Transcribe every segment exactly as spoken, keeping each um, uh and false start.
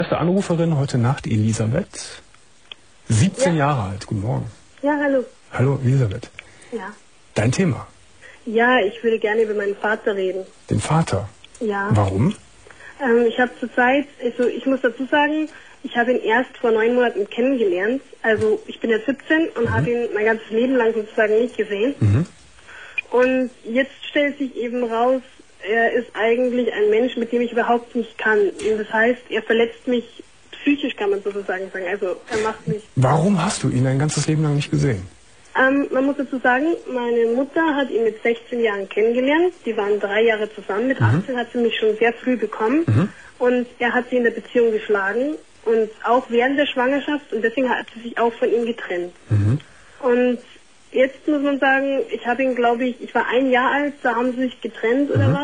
Erste Anruferin heute Nacht, Elisabeth. siebzehn Ja. Jahre alt. Guten Morgen. Ja, hallo. Hallo, Elisabeth. Ja. Dein Thema? Ja, ich würde gerne über meinen Vater reden. Den Vater? Ja. Warum? Ähm, ich habe zurzeit, also ich muss dazu sagen, ich habe ihn erst vor neun Monaten kennengelernt. Also ich bin jetzt siebzehn und Mhm. habe ihn mein ganzes Leben lang sozusagen nicht gesehen. Mhm. Und jetzt stellt sich eben raus, er ist eigentlich ein Mensch, mit dem ich überhaupt nicht kann. Und das heißt, er verletzt mich psychisch, kann man sozusagen sagen. Also er macht mich... Warum hast du ihn dein ganzes Leben lang nicht gesehen? Ähm, man muss dazu sagen, meine Mutter hat ihn mit sechzehn Jahren kennengelernt. Die waren drei Jahre zusammen. Mit achtzehn hat sie mich schon sehr früh bekommen. Mhm. Und er hat sie in der Beziehung geschlagen. Und auch während der Schwangerschaft. Und deswegen hat sie sich auch von ihm getrennt. Mhm. Und jetzt muss man sagen, ich habe ihn, glaube ich, ich war ein Jahr alt, da haben sie sich getrennt oder Mhm. was.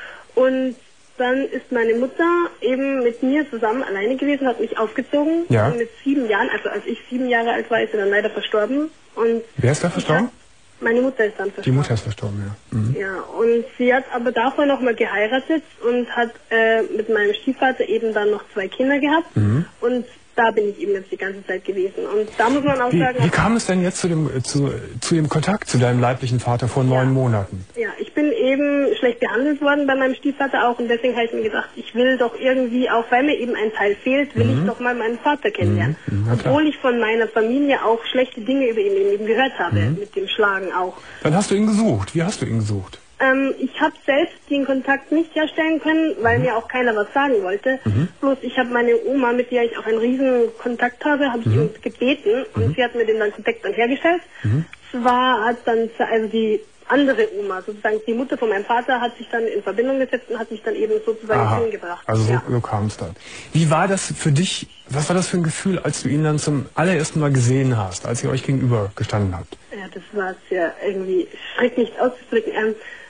Und dann ist meine Mutter eben mit mir zusammen alleine gewesen, hat mich aufgezogen. Ja. Und mit sieben Jahren, also als ich sieben Jahre alt war, ist sie dann leider verstorben. Und Wer ist da ich verstorben? hab- Meine Mutter ist dann Die verstorben. Mutter ist verstorben, ja. Mhm. Ja, und sie hat aber davor nochmal geheiratet und hat äh, mit meinem Stiefvater eben dann noch zwei Kinder gehabt. Mhm. Und da bin ich eben jetzt die ganze Zeit gewesen. Und da muss man auch Wie, sagen... wie kam es denn jetzt zu dem, äh, zu, zu dem Kontakt zu deinem leiblichen Vater vor neun Monaten? Ja, ich bin eben schlecht behandelt worden bei meinem Stiefvater auch und deswegen habe ich mir gedacht, ich will doch irgendwie, auch weil mir eben ein Teil fehlt, will Mhm. ich doch mal meinen Vater kennenlernen. Mhm, na klar. Obwohl ich von meiner Familie auch schlechte Dinge über ihn eben gehört habe, Mhm. mit dem Schlagen auch. Dann hast du ihn gesucht. Wie hast du ihn gesucht? Ähm, ich habe selbst den Kontakt nicht herstellen können, weil Mhm. mir auch keiner was sagen wollte. Mhm. Bloß ich habe meine Oma, mit der ich auch einen riesen Kontakt habe, habe ich Mhm. uns gebeten und Mhm. sie hat mir den dann Kontakt dann hergestellt. Mhm. Zwar hat dann, also die andere Oma, sozusagen die Mutter von meinem Vater, hat sich dann in Verbindung gesetzt und hat mich dann eben sozusagen Aha. hingebracht. Also so, ja. so kam es dann. Wie war das für dich, was war das für ein Gefühl, als du ihn dann zum allerersten Mal gesehen hast, als ihr euch gegenüber gestanden habt? Ja, das war sehr irgendwie schrecklich auszudrücken. Ähm,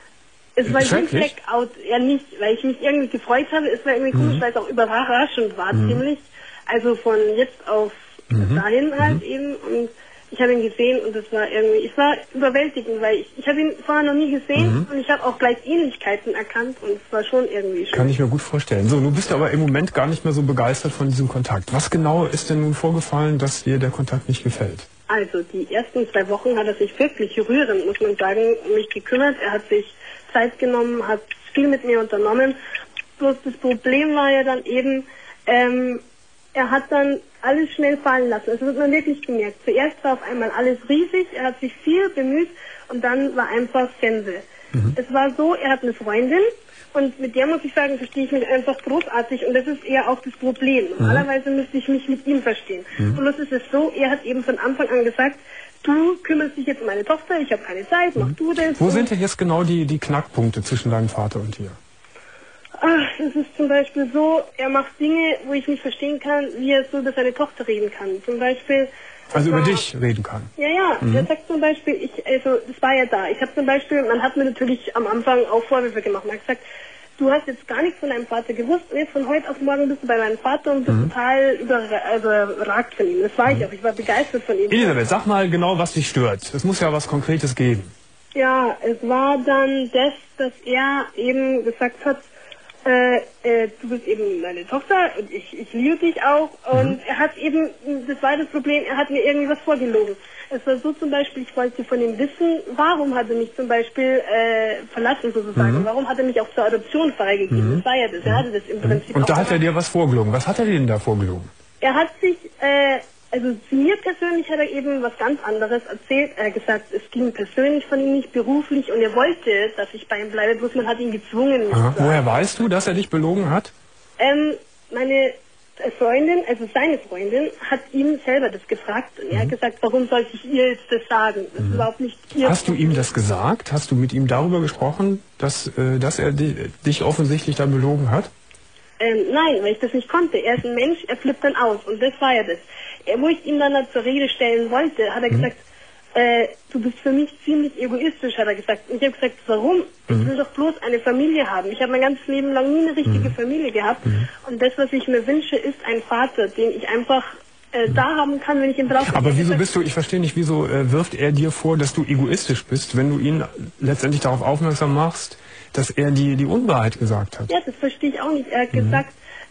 es war wie ein Schrecklich? Blackout, ja nicht, weil ich mich irgendwie gefreut habe. Es war irgendwie Mhm. komisch, weil es auch überraschend war, Mhm. ziemlich. Also von jetzt auf Mhm. dahin halt Mhm. eben. Und ich habe ihn gesehen und es war irgendwie, es war überwältigend, weil ich, ich habe ihn vorher noch nie gesehen Mhm. und ich habe auch gleich Ähnlichkeiten erkannt und es war schon irgendwie schön. Kann ich mir gut vorstellen. So, du bist aber im Moment gar nicht mehr so begeistert von diesem Kontakt. Was genau ist denn nun vorgefallen, dass dir der Kontakt nicht gefällt? Also die ersten zwei Wochen hat er sich wirklich rührend, muss man sagen, um mich gekümmert. Er hat sich Zeit genommen, hat viel mit mir unternommen. Bloß das Problem war ja dann eben, ähm, er hat dann alles schnell fallen lassen. Also das hat man wirklich gemerkt. Zuerst war auf einmal alles riesig, er hat sich viel bemüht und dann war einfach Sense. Mhm. Es war so, er hat eine Freundin und mit der, muss ich sagen, verstehe ich mich einfach großartig und das ist eher auch das Problem. Normalerweise müsste ich mich mit ihm verstehen. Mhm. Bloß ist es so, er hat eben von Anfang an gesagt, du kümmerst dich jetzt um meine Tochter, ich habe keine Zeit, mach du das. Wo Und- sind denn jetzt genau die, die Knackpunkte zwischen deinem Vater und dir? Ach, es ist zum Beispiel so, er macht Dinge, wo ich nicht verstehen kann, wie er so über seine Tochter reden kann. Zum Beispiel... Also über war- dich reden kann. Ja, ja, Mhm. er sagt zum Beispiel, ich, also das war ja da. Ich habe zum Beispiel, man hat mir natürlich am Anfang auch Vorwürfe gemacht. Man hat gesagt, du hast jetzt gar nichts von deinem Vater gewusst und jetzt von heute auf morgen bist du bei meinem Vater und bist Mhm. total überra überragt von ihm. Das war ich auch, ich war begeistert von ihm. Elisabeth, sag mal genau, was dich stört. Es muss ja was Konkretes geben. Ja, es war dann das, dass er eben gesagt hat, äh, äh, du bist eben meine Tochter und ich, ich liebe dich auch. Und Mhm. er hat eben, das war das Problem, er hat mir irgendwie was vorgelogen. Es war so zum Beispiel, ich wollte von ihm wissen, warum hat er mich zum Beispiel äh, verlassen sozusagen, Mhm. warum hat er mich auch zur Adoption freigegeben. Mhm. Das war ja das, er hatte das im Prinzip Und auch da hat er gemacht. dir was vorgelogen. Was hat er dir denn da vorgelogen? Er hat sich, äh, also zu mir persönlich hat er eben was ganz anderes erzählt. Er hat gesagt, es ging persönlich von ihm nicht, beruflich und er wollte, dass ich bei ihm bleibe, bloß man hat ihn gezwungen. mich Aha. zu Woher weißt du, dass er dich belogen hat? Ähm, meine Freundin, also seine Freundin, hat ihm selber das gefragt und er hat gesagt, warum sollte ich ihr jetzt das sagen? Das ist überhaupt nicht ihr Hast du ihm Problem. das gesagt? Hast du mit ihm darüber gesprochen, dass, äh, dass er di dich offensichtlich da belogen hat? Ähm, nein, weil ich das nicht konnte. Er ist ein Mensch, er flippt dann aus und das war ja das. Er, wo ich ihn dann zur Rede stellen wollte, hat er Mhm. gesagt, äh, du bist für mich ziemlich egoistisch, hat er gesagt. Und ich habe gesagt, warum? Ich will doch bloß eine Familie haben. Ich habe mein ganzes Leben lang nie eine richtige Familie gehabt. Und das, was ich mir wünsche, ist ein Vater, den ich einfach äh, da haben kann, wenn ich ihn brauche. Aber wieso bist du, ich verstehe nicht, wieso äh, wirft er dir vor, dass du egoistisch bist, wenn du ihn letztendlich darauf aufmerksam machst, dass er die, die Unwahrheit gesagt hat? Ja, das verstehe ich auch nicht. Er hat gesagt,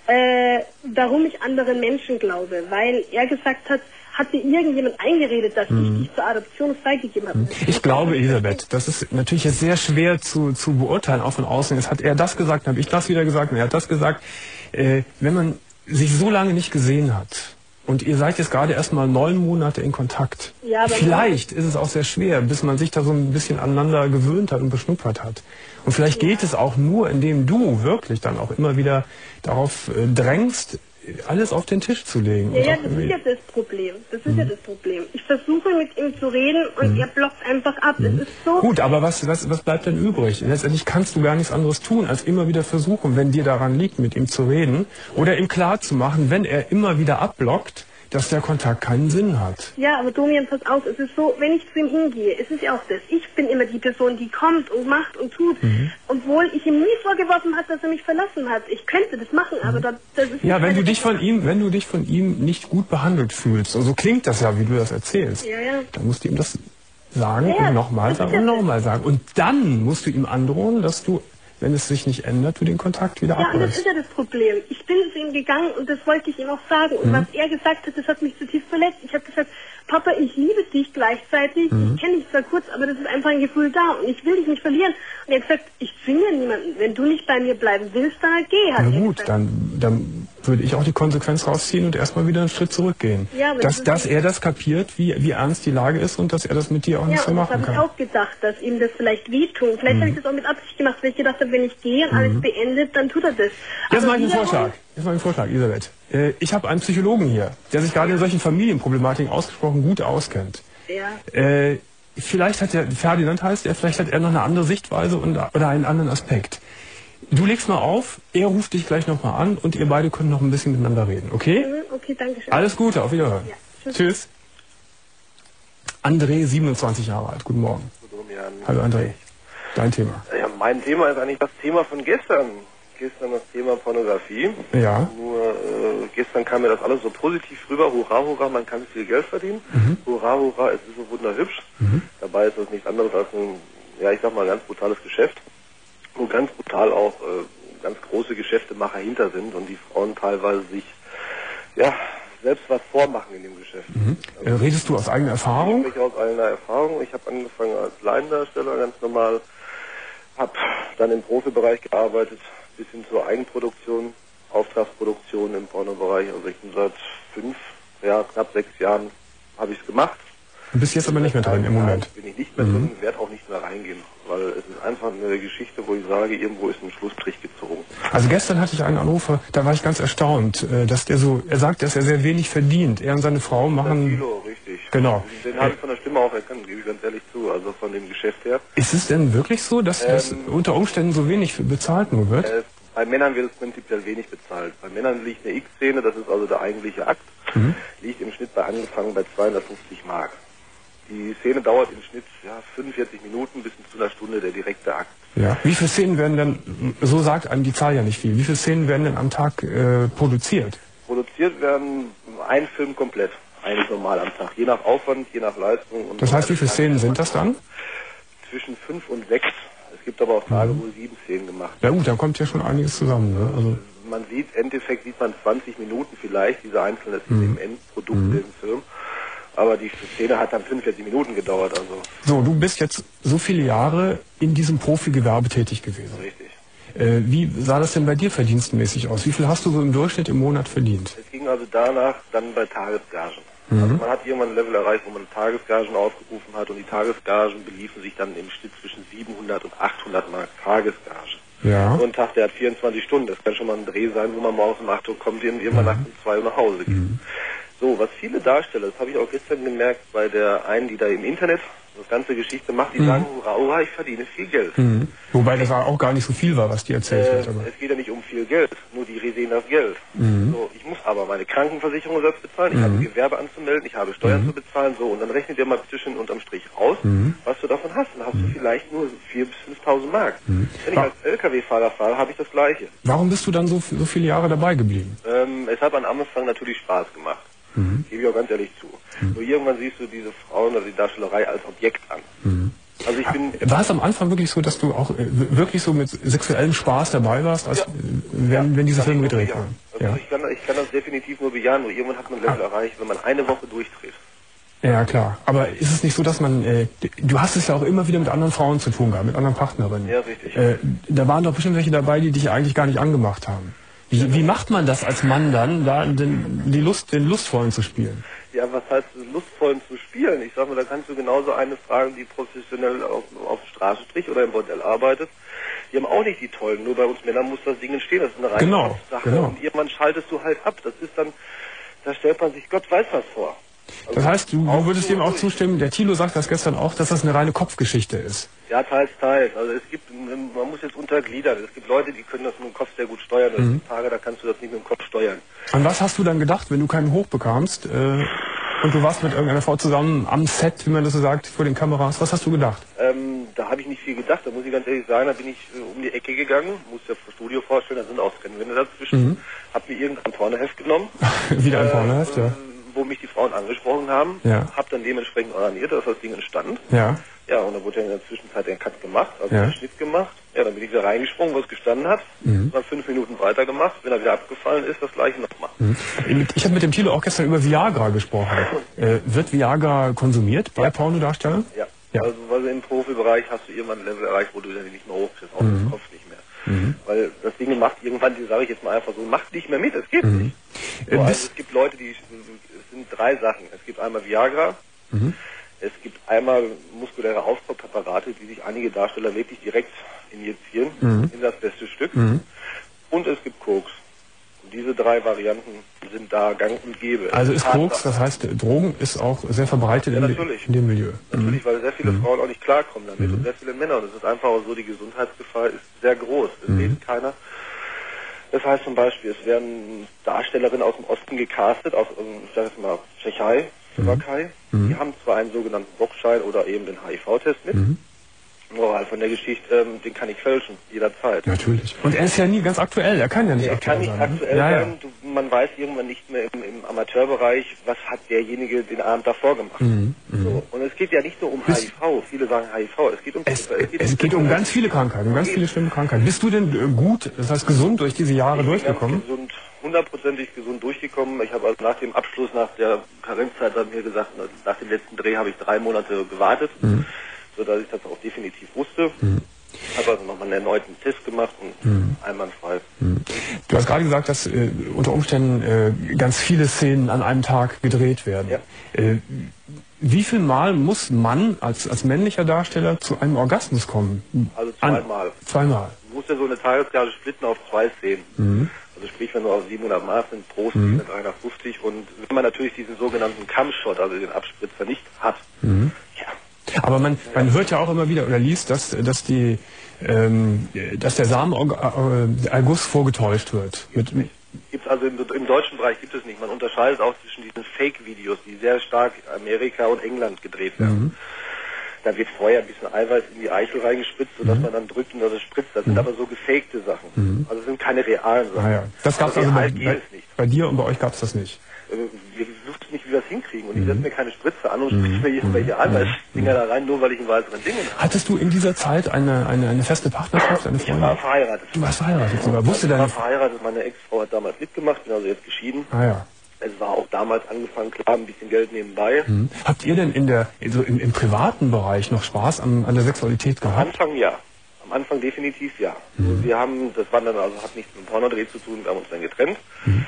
äh, warum ich anderen Menschen glaube. Weil er gesagt hat, hat dir irgendjemand eingeredet, dass mhm. ich dich zur Adoption freigegeben habe. Ich glaube, Elisabeth, das ist natürlich jetzt sehr schwer zu, zu beurteilen, auch von außen. Jetzt hat er das gesagt, dann habe ich das wieder gesagt und er hat das gesagt. Äh, wenn man sich so lange nicht gesehen hat, und ihr seid jetzt gerade erst mal neun Monate in Kontakt. Ja, vielleicht ist es auch sehr schwer, bis man sich da so ein bisschen aneinander gewöhnt hat und beschnuppert hat. Und vielleicht ja. geht es auch nur, indem du wirklich dann auch immer wieder darauf äh, drängst, alles auf den Tisch zu legen. Ja, ja, das ist ja das Problem. Das ist mhm. ja das Problem. Ich versuche mit ihm zu reden und mhm. er blockt einfach ab. Mhm. Es ist so. Gut, aber was, was, was bleibt denn übrig? Letztendlich kannst du gar nichts anderes tun, als immer wieder versuchen, wenn dir daran liegt, mit ihm zu reden oder ihm klar zu machen, wenn er immer wieder abblockt, dass der Kontakt keinen Sinn hat. Ja, aber Domian, pass auf, es ist so, wenn ich zu ihm hingehe, es ist ja auch das, ich bin immer die Person, die kommt und macht und tut, mhm. obwohl ich ihm nie vorgeworfen habe, dass er mich verlassen hat. Ich könnte das machen, aber das, das ist ja, wenn du dich von ihm, wenn du dich von ihm nicht gut behandelt fühlst, und so klingt das ja, wie du das erzählst, ja, ja. dann musst du ihm das sagen ja, und nochmal sagen und nochmal sagen. Und dann musst du ihm androhen, dass du, wenn es sich nicht ändert, du den Kontakt wieder abbrichst. Ja, und das ist ja das Problem. Ich bin zu ihm gegangen und das wollte ich ihm auch sagen. Und mhm. was er gesagt hat, das hat mich zutiefst verletzt. Ich habe gesagt, Papa, ich liebe dich gleichzeitig. Mhm. Ich kenne dich zwar kurz, aber das ist einfach ein Gefühl da und ich will dich nicht verlieren. Und er hat gesagt, ich zwinge niemanden. Wenn du nicht bei mir bleiben willst, dann geh halt. Na gut, dann, dann würde ich auch die Konsequenz rausziehen und erstmal wieder einen Schritt zurückgehen. Ja, dass, das dass er das kapiert, wie, wie ernst die Lage ist und dass er das mit dir auch ja, nicht so machen kann. Ja, das habe ich auch gedacht, dass ihm das vielleicht wehtut. Vielleicht mhm. habe ich das auch mit Absicht gemacht, weil ich gedacht habe, wenn ich gehe und mhm. alles beendet, dann tut er das. Jetzt mache ich einen Vorschlag. Jetzt mache ich einen Vorschlag, Elisabeth. Äh, ich habe einen Psychologen hier, der sich gerade in solchen Familienproblematiken ausgesprochen gut auskennt. Ja. Äh, vielleicht hat er, Ferdinand heißt er, vielleicht hat er noch eine andere Sichtweise und, oder einen anderen Aspekt. Du legst mal auf, er ruft dich gleich nochmal an und ihr beide könnt noch ein bisschen miteinander reden, okay? Okay, danke schön. Alles Gute, auf Wiederhören. Ja, tschüss. Tschüss. André, siebenundzwanzig Jahre alt, guten Morgen. Guten Morgen. Hallo André, dein Thema. Ja, mein Thema ist eigentlich das Thema von gestern. Gestern das Thema Pornografie. Ja. Nur äh, gestern kam mir das alles so positiv rüber. Hurra, hurra, man kann viel Geld verdienen. Mhm. Hurra, hurra, es ist so wunderhübsch. Mhm. Dabei ist das nichts anderes als ein, ja ich sag mal, ganz brutales Geschäft. Wo ganz brutal auch äh, ganz große Geschäftemacher hinter sind und die Frauen teilweise sich ja selbst was vormachen in dem Geschäft. Mhm. Also, redest du aus eigener Erfahrung? Ich spreche aus eigener Erfahrung. Ich habe angefangen als Laiendarsteller ganz normal, habe dann im Profibereich gearbeitet, bis hin zur Eigenproduktion, Auftragsproduktion im Pornobereich. Also ich bin seit fünf, ja knapp sechs Jahren habe ich es gemacht. Du bist jetzt aber nicht mehr drin im Moment. Bin ich nicht mehr drin, mhm. werde auch nicht mehr reingehen, weil es ist einfach eine Geschichte, wo ich sage, irgendwo ist ein Schlussstrich gezogen. Also gestern hatte ich einen Anrufer, da war ich ganz erstaunt, dass der so, er sagt, dass er sehr wenig verdient. Er und seine Frau machen... Kilo, richtig. Genau. Den habe ich von der Stimme auch erkannt, gebe ich ganz ehrlich zu, also von dem Geschäft her. Ist es denn wirklich so, dass, ähm, dass unter Umständen so wenig bezahlt nur wird? Äh, bei Männern wird es prinzipiell wenig bezahlt. Bei Männern liegt eine X-Szene, das ist also der eigentliche Akt, mhm. liegt im Schnitt bei angefangen bei zweihundertfünfzig Mark. Die Szene dauert im Schnitt ja, fünfundvierzig Minuten bis zu einer Stunde, der direkte Akt. Ja. Wie viele Szenen werden denn, so sagt einem die Zahl ja nicht viel, wie viele Szenen werden denn am Tag äh, produziert? Produziert werden ein Film komplett, eigentlich normal am Tag, je nach Aufwand, je nach Leistung. Und das heißt, wie viele Szenen sind das dann? Zwischen fünf und sechs. Es gibt aber auch Tage, mhm. wo sieben Szenen gemacht werden. Ja gut, da kommt ja schon einiges zusammen. Ne? Also man sieht, im Endeffekt sieht man zwanzig Minuten vielleicht, diese einzelne Szene mhm. im Endprodukt mhm. im Film. Aber die Szene hat dann fünfundvierzig Minuten gedauert. Also. So, du bist jetzt so viele Jahre in diesem Profigewerbe tätig gewesen. Richtig. Äh, wie sah das denn bei dir verdienstmäßig aus? Wie viel hast du so im Durchschnitt im Monat verdient? Es ging also danach dann bei Tagesgagen. Mhm. Also man hat irgendwann ein Level erreicht, wo man Tagesgagen aufgerufen hat und die Tagesgagen beliefen sich dann im Schnitt zwischen siebenhundert und achthundert Mark Tagesgage. Ja. So ein Tag, der hat vierundzwanzig Stunden. Das kann schon mal ein Dreh sein, wo man morgens um acht Uhr kommt und irgendwann nachts um zwei Uhr nach Hause geht. Mhm. So, was viele Darsteller, das habe ich auch gestern gemerkt bei der einen, die da im Internet das ganze Geschichte macht, die mhm. sagen, hurra, hurra, ich verdiene viel Geld. Mhm. Wobei das auch gar nicht so viel war, was die erzählt äh, hat. Aber. Es geht ja nicht um viel Geld, nur die sehen das Geld. Mhm. So, ich muss aber meine Krankenversicherung selbst bezahlen, ich mhm. habe Gewerbe anzumelden, ich habe Steuern mhm. zu bezahlen, so, und dann rechnet ihr mal zwischen unterm Strich aus, mhm. was du davon hast. Dann hast mhm. du vielleicht nur viertausend bis fünftausend Mark. Mhm. Wenn ich als L K W-Fahrer fahre, habe ich das Gleiche. Warum bist du dann so, so viele Jahre dabei geblieben? Ähm, es hat am Anfang natürlich Spaß gemacht. Mhm. Gebe ich auch ganz ehrlich zu. Mhm. Nur irgendwann siehst du diese Frauen oder die Darstellerei als Objekt an. Mhm. Also ich bin war es am Anfang wirklich so, dass du auch äh, wirklich so mit sexuellem Spaß dabei warst, als, ja. wenn, ja. wenn diese das Filme gedreht ja. waren? Also Ja. ich, kann, ich kann das definitiv nur bejahen, nur irgendwann hat man ein Level Ah. erreicht, wenn man eine Woche durchdreht. Ja, klar. Aber ist es nicht so, dass man, äh, du hast es ja auch immer wieder mit anderen Frauen zu tun gehabt, mit anderen Partnerinnen. Ja, richtig. Äh, da waren doch bestimmt welche dabei, die dich eigentlich gar nicht angemacht haben. Wie, wie macht man das als Mann dann, da den, die Lust, den Lustvollen zu spielen? Ja, was heißt lustvollen zu spielen? Ich sag mal, da kannst du genauso eine fragen, die professionell auf, auf der Straße strich oder im Bordell arbeitet. Die haben auch nicht die tollen, nur bei uns Männern muss das Ding entstehen, das ist eine reine Genau, Kopfsache. genau. Und irgendwann schaltest du halt ab. Das ist dann, da stellt man sich Gott weiß was vor. Also Das heißt, du, auch du würdest so dem auch durch. zustimmen, der Thilo sagt das gestern auch, dass das eine reine Kopfgeschichte ist. Ja, teils, teils. Also es gibt, man muss jetzt untergliedern. Es gibt Leute, die können das mit dem Kopf sehr gut steuern. Es gibt Tage, da kannst du das nicht mit dem Kopf steuern. An was hast du dann gedacht, wenn du keinen Hoch bekamst äh, und du warst mit irgendeiner Frau zusammen am Set, wie man das so sagt, vor den Kameras? Was hast du gedacht? Ähm, da habe ich nicht viel gedacht, da muss ich ganz ehrlich sagen, da bin ich äh, um die Ecke gegangen, muss ja das Studio vorstellen, da sind auch Trennwände dazwischen, Mhm. habe mir irgendein Pornoheft genommen, Wieder ein Pornoheft, ja. äh, wo mich die Frauen angesprochen haben, Ja. habe dann dementsprechend oraniert, dass das Ding entstand. Ja. Ja, und dann wurde ja in der Zwischenzeit ein Cut gemacht, also Ja. einen Schnitt gemacht. Ja, dann bin ich wieder reingesprungen, wo es gestanden hat, Mhm. dann fünf Minuten weitergemacht, wenn er wieder abgefallen ist, das gleiche nochmal. Mhm. Ich habe mit dem Thilo auch gestern über Viagra gesprochen. Äh, wird Viagra konsumiert bei Pornodarstellern? Ja. Ja. Also weil im Profibereich hast du irgendwann ein Level erreicht, wo du dann nicht mehr hochkriegst, auch Mhm. im Kopf nicht mehr. Weil das Ding macht irgendwann, die sage ich jetzt mal einfach so, macht nicht mehr mit, es geht nicht. So, Äh, also bis- es gibt Leute, die, es sind drei Sachen. Es gibt einmal Viagra, Mhm. es gibt einmal muskuläre Aufbaupräparate, die sich einige Darsteller wirklich direkt injizieren Mhm. in das beste Stück. Mhm. Und es gibt Koks. Und diese drei Varianten sind da gang und gäbe. Also Es ist Tatsache. Koks, das heißt, Drogen ist auch sehr verbreitet Ja, in, natürlich. in dem Milieu. Natürlich, weil sehr viele Frauen auch nicht klarkommen damit und sehr viele Männer. Und es ist einfach auch so, die Gesundheitsgefahr ist sehr groß. Es redet keiner. Das heißt zum Beispiel, es werden Darstellerinnen aus dem Osten gecastet, aus, ähm, ich sage jetzt mal, Tschechei, Slowakei. Die haben zwar einen sogenannten Bockschein oder eben den H I V-Test mit. Moral von der Geschichte, ähm, den kann ich fälschen, jederzeit. Natürlich. Und er ist ja nie ganz aktuell, er kann ja nicht Er aktuell kann nicht sein. ne? aktuell ja, ja. sein, du, man weiß irgendwann nicht mehr im, im Amateurbereich, was hat derjenige den Abend davor gemacht. Mhm, So. Und es geht ja nicht nur um H I V, viele sagen H I V, es geht um Es, geht es geht um ganz viele Krankheiten, um ganz viele schlimme Krankheiten. Bist du denn äh, gut, das heißt gesund durch diese Jahre Ich bin durchgekommen? ganz gesund, hundertprozentig gesund durchgekommen. Ich habe also nach dem Abschluss, nach der Karenzzeit, haben wir gesagt, nach dem letzten Dreh habe ich drei Monate gewartet, Mhm. sodass ich das auch definitiv wusste. Habe also nochmal einen erneuten Test gemacht und Mhm. einwandfrei. Du hast gerade gesagt, dass äh, unter Umständen äh, ganz viele Szenen an einem Tag gedreht werden. Ja. Äh, wie viel Mal muss man als, als männlicher Darsteller zu einem Orgasmus kommen? Also An- zweimal. Zweimal. Du musst ja so eine Tagesgage splitten auf zwei Szenen. Mhm. Also sprich, wenn du auf siebenhundert Mark sind, pro Szene dreihundertfünfzig. Und wenn man natürlich diesen sogenannten Cam-Shot, also den Abspritzer, nicht hat, Mhm. ja, Aber man, man hört ja auch immer wieder oder liest, dass, dass, die, ähm, dass der Samenerguss vorgetäuscht wird. Mit, gibt's also im, im deutschen Bereich gibt es nicht. Man unterscheidet auch zwischen diesen Fake-Videos, die sehr stark Amerika und England gedreht werden. Da wird vorher ein bisschen Eiweiß in die Eichel reingespritzt, sodass man dann drückt und dass es spritzt. Das sind aber so gefakte Sachen. Also es sind keine realen Sachen. ah ja. Das gab es also bei, real geht bei, es nicht. bei dir und bei euch gab es das nicht. Äh, Wir wussten nicht, wie wir das hinkriegen. Und ich setze mir keine Spritze an und spritze mir irgendwelche Eiweißdinger da rein, nur weil ich einen weiteren Ding habe. Hattest du in dieser Zeit eine, eine, eine feste Partnerschaft, eine Ich war Freundin? verheiratet. Du warst verheiratet sogar. Wusste Ich war deine... verheiratet, meine Ex-Frau hat damals mitgemacht, bin also jetzt geschieden. Ah ja. Es war auch damals angefangen, klar, ein bisschen Geld nebenbei. Hm. Habt ihr denn in der, also im, im privaten Bereich noch Spaß an, an der Sexualität Am gehabt? Anfang ja. Am Anfang definitiv ja. Also wir haben, das war dann also, hat nichts mit dem Pornodreh zu tun, wir haben uns dann getrennt.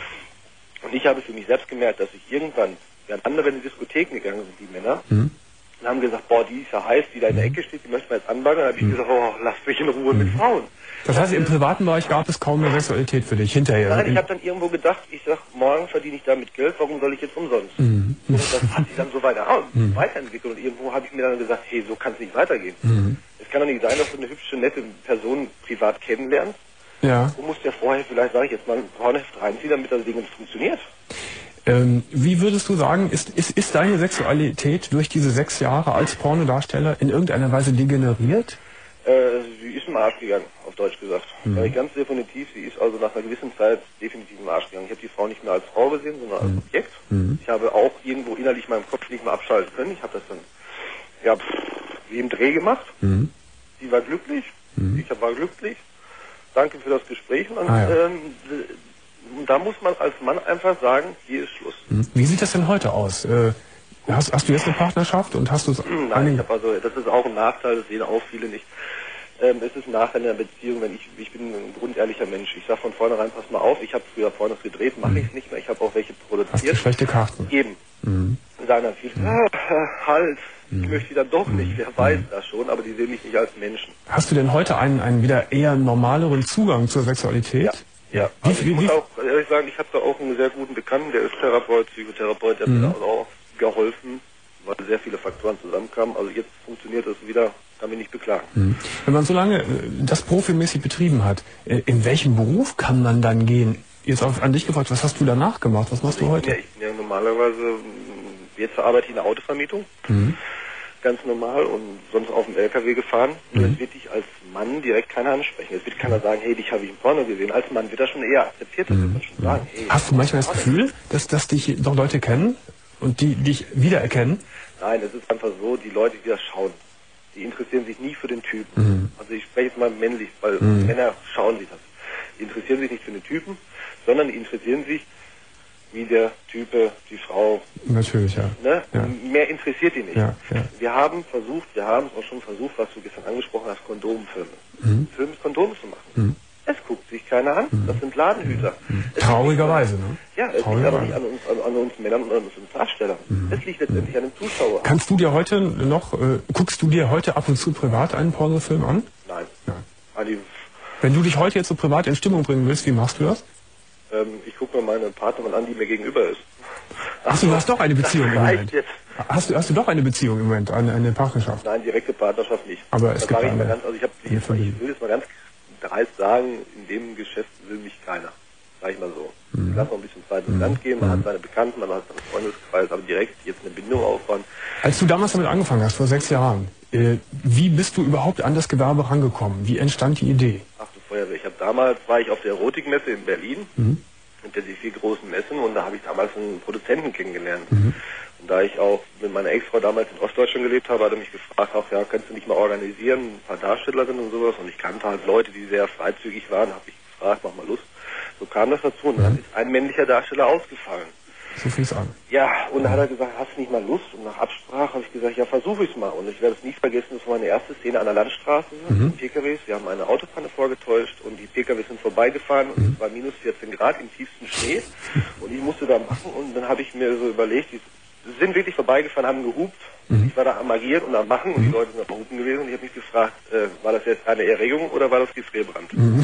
Und ich habe für mich selbst gemerkt, dass ich irgendwann, während andere in die Diskotheken gegangen sind, die Männer, Mhm. und haben gesagt, boah, die ist ja heiß, die da in der Ecke steht, die möchten wir jetzt anbaggern. Dann habe ich gesagt, oh, lasst mich in Ruhe mit Frauen. Das heißt, im privaten Bereich gab es kaum mehr Sexualität für dich hinterher. Nein, ich habe dann irgendwo gedacht, ich sag, morgen verdiene ich damit Geld, warum soll ich jetzt umsonst? Und das hat sich dann so weiter weiterentwickelt und irgendwo habe ich mir dann gesagt, hey, so kann es nicht weitergehen. Es kann doch nicht sein, dass du eine hübsche, nette Person privat kennenlernst. Ja. Du musst ja vorher, vielleicht sage ich jetzt mal, ein Pornoheft reinziehen, damit das Ding funktioniert. Ähm, wie würdest du sagen, ist, ist, ist deine Sexualität durch diese sechs Jahre als Pornodarsteller in irgendeiner Weise degeneriert? Äh, sie ist im Arsch gegangen, auf Deutsch gesagt. Mhm. ich ganz definitiv, sie ist also nach einer gewissen Zeit definitiv im Arsch gegangen. Ich habe die Frau nicht mehr als Frau gesehen, sondern als Objekt. Mhm. Ich habe auch irgendwo innerlich meinem Kopf nicht mehr abschalten können. Ich habe das dann, ja, pff, wie im Dreh gemacht. Mhm. Sie war glücklich, Mhm. ich war glücklich. Danke für das Gespräch. Und Ah, ja. ähm, Und da muss man als Mann einfach sagen, hier ist Schluss. Wie sieht das denn heute aus? Äh, hast, hast du jetzt eine Partnerschaft und hast du es? Nein, ich hab also, das ist auch ein Nachteil, das sehen auch viele nicht. Ähm, es ist ein Nachteil in der Beziehung, wenn ich, ich bin ein grundehrlicher Mensch. Ich sage von vornherein, pass mal auf, ich habe früher Pornos gedreht, mache mhm. ich es nicht mehr, ich habe auch welche produziert. Hast du schlechte Karten? Eben. Mhm. Und sagen dann viele, mhm. ah, halt, mhm. ich möchte die dann doch nicht, wer weiß das schon, aber die sehen mich nicht als Menschen. Hast du denn heute einen, einen wieder eher normaleren Zugang zur Sexualität? Ja. Ja, also ich muss auch ehrlich sagen, ich habe da auch einen sehr guten Bekannten, der ist Therapeut, Psychotherapeut, der mhm. hat mir auch geholfen, weil sehr viele Faktoren zusammenkamen. Also jetzt funktioniert das wieder, kann mich nicht beklagen. Mhm. Wenn man so lange das profimäßig betrieben hat, in welchem Beruf kann man dann gehen? Jetzt auch an dich gefragt, was hast du danach gemacht? Was machst also du heute? Ja, ich bin ja normalerweise, jetzt arbeite ich in der Autovermietung. Mhm. Ganz normal und sonst auf dem L K W gefahren. Und mhm. das wird dich als Mann direkt keiner ansprechen. Jetzt wird keiner sagen, hey, dich habe ich im Porno gesehen. Als Mann wird das schon eher akzeptiert, das mhm. wird man schon sagen. Hey, hast du manchmal das Gefühl, dass, dass dich doch Leute kennen und die dich wiedererkennen? Nein, es ist einfach so, die Leute, die das schauen, die interessieren sich nie für den Typen. Mhm. Also ich spreche jetzt mal männlich, weil mhm. Männer schauen sich das. Die interessieren sich nicht für den Typen, sondern die interessieren sich, wie der Type, die Frau. Natürlich, ja. Ne? ja. Mehr interessiert die nicht. Ja, ja. Wir haben versucht, wir haben es auch schon versucht, was du gestern angesprochen hast, Kondomfilme. Mhm. Filme mit Kondomen zu machen. Mhm. Es guckt sich keiner an. Mhm. Das sind Ladenhüter. Mhm. Traurigerweise, ne? Ja, es liegt aber nicht an uns, an, an uns Männern und an uns Darstellern. Mhm. Es liegt letztendlich mhm. an dem Zuschauer. Kannst du dir heute noch, äh, guckst du dir heute ab und zu privat einen Pornofilm an? Nein. Nein. Also, wenn du dich heute jetzt so privat in Stimmung bringen willst, wie machst du das? Ähm, ich gucke mir meine Partnerin an, die mir gegenüber ist. Achso, du hast doch eine Beziehung im Moment. Jetzt. Hast du, hast du doch eine Beziehung im Moment, eine, eine Partnerschaft? Nein, direkte Partnerschaft nicht. Aber es das gibt ich, eine, mal ganz, also ich, hab, ich, jetzt mal, ich will jetzt mal ganz dreist sagen, in dem Geschäft will mich keiner. Sag ich mal so. Mhm. Ich lasse noch ein bisschen Zeit ins mhm. Land gehen, man mhm. hat seine Bekannten, man hat seinen Freundeskreis, aber direkt jetzt eine Bindung aufbauen. Als du damals damit angefangen hast, vor sechs Jahren, äh, wie bist du überhaupt an das Gewerbe rangekommen? Wie entstand die Idee? Ach du Feuerwehr, ich habe damals, war ich auf der Erotikmesse in Berlin. Mhm. Unter die vier großen Messen und da habe ich damals einen Produzenten kennengelernt. Mhm. Und da ich auch mit meiner Ex-Frau damals in Ostdeutschland gelebt habe, hat er mich gefragt, ach ja, kannst du nicht mal organisieren, ein paar Darstellerinnen und sowas. Und ich kannte halt Leute, die sehr freizügig waren, habe ich gefragt, mach mal Lust. So kam das dazu und dann mhm. ist ein männlicher Darsteller ausgefallen. So fing's an. Ja, und dann hat er gesagt, hast du nicht mal Lust? Und nach Absprache habe ich gesagt, ja, versuche ich's mal. Und ich werde es nie vergessen, das war meine erste Szene an der Landstraße, mhm. P K Ws. Wir haben eine Autopanne vorgetäuscht und die P K Ws sind vorbeigefahren und mhm. es war minus vierzehn Grad im tiefsten Schnee. Und ich musste da machen und dann habe ich mir so überlegt, die sind wirklich vorbeigefahren, haben gehupt. Mhm. Ich war da am Agieren und am Machen und die Leute sind am Hupen gewesen und ich habe mich gefragt, äh, war das jetzt eine Erregung oder war das Gefrierbrand? Mhm.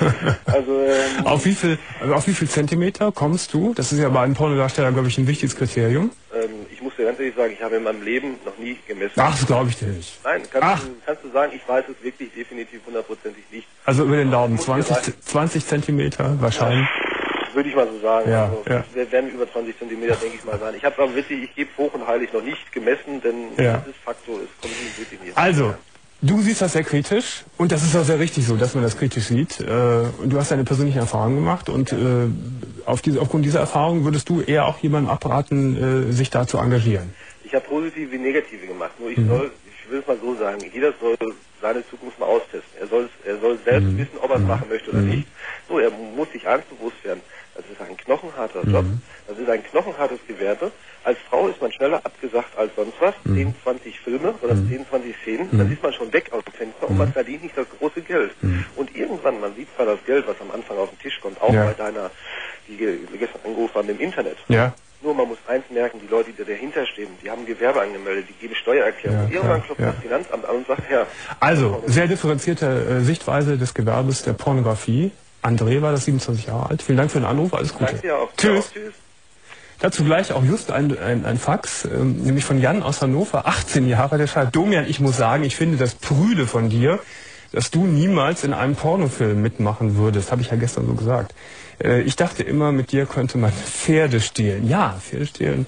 also, ähm, auf wie viel, also auf wie viel Zentimeter kommst du? Das ist ja bei einem Pornodarsteller, glaube ich, ein wichtiges Kriterium. Ähm, ich muss dir ganz ehrlich sagen, ich habe in meinem Leben noch nie gemessen. Ach, das glaube ich dir nicht. Nein, kannst du, kannst du sagen, ich weiß es wirklich definitiv hundertprozentig nicht. Also über den Daumen, zwanzig, zwanzig Zentimeter wahrscheinlich. Würde ich mal so sagen. Ja, also, ja. Wir werden über zwanzig Zentimeter, denke ich mal, sein. Ich habe aber wirklich, ich gebe hoch und heilig noch nicht gemessen, denn ja. das ist Faktor, es kommt wirklich nicht. Also, du siehst das sehr kritisch und das ist auch sehr richtig so, dass man das kritisch sieht. Und du hast deine persönliche Erfahrung gemacht und äh, auf diese, aufgrund dieser Erfahrung würdest du eher auch jemandem abraten, äh, sich da zu engagieren? Ich habe positive wie negative gemacht. Nur ich mhm. soll, ich will es mal so sagen, jeder soll seine Zukunft mal austesten. Er soll, er soll selbst mhm. wissen, ob er es mhm. machen möchte oder mhm. nicht. So, er muss sich eins bewusst werden. Das ist ein knochenharter Job. Mhm. Das ist ein knochenhartes Gewerbe. Als Frau ist man schneller abgesagt als sonst was. Mhm. zehn, zwanzig Filme oder mhm. zehn, zwanzig Szenen. Mhm. Dann ist man schon weg aus dem Fenster und man verdient nicht das große Geld. Mhm. Und irgendwann, man sieht zwar das Geld, was am Anfang auf den Tisch kommt, auch ja. bei deiner, die gestern angerufen haben, im Internet. Ja. Nur man muss eins merken, die Leute, die dahinter stehen, die haben Gewerbe angemeldet, die geben Steuererklärung. Ja, irgendwann klopft ja. das Finanzamt an und sagt, ja. Also, sehr differenzierte äh, Sichtweise des Gewerbes der Pornografie. André war das, siebenundzwanzig Jahre alt. Vielen Dank für den Anruf, alles Gute. Danke dir auch. Tschüss. Ja, tschüss. Dazu gleich auch just ein, ein, ein Fax, ähm, nämlich von Jan aus Hannover, achtzehn Jahre, der schreibt, Domian, ich muss sagen, ich finde das prüde von dir, dass du niemals in einem Pornofilm mitmachen würdest. Habe ich ja gestern so gesagt. Äh, ich dachte immer, mit dir könnte man Pferde stehlen. Ja, Pferde stehlen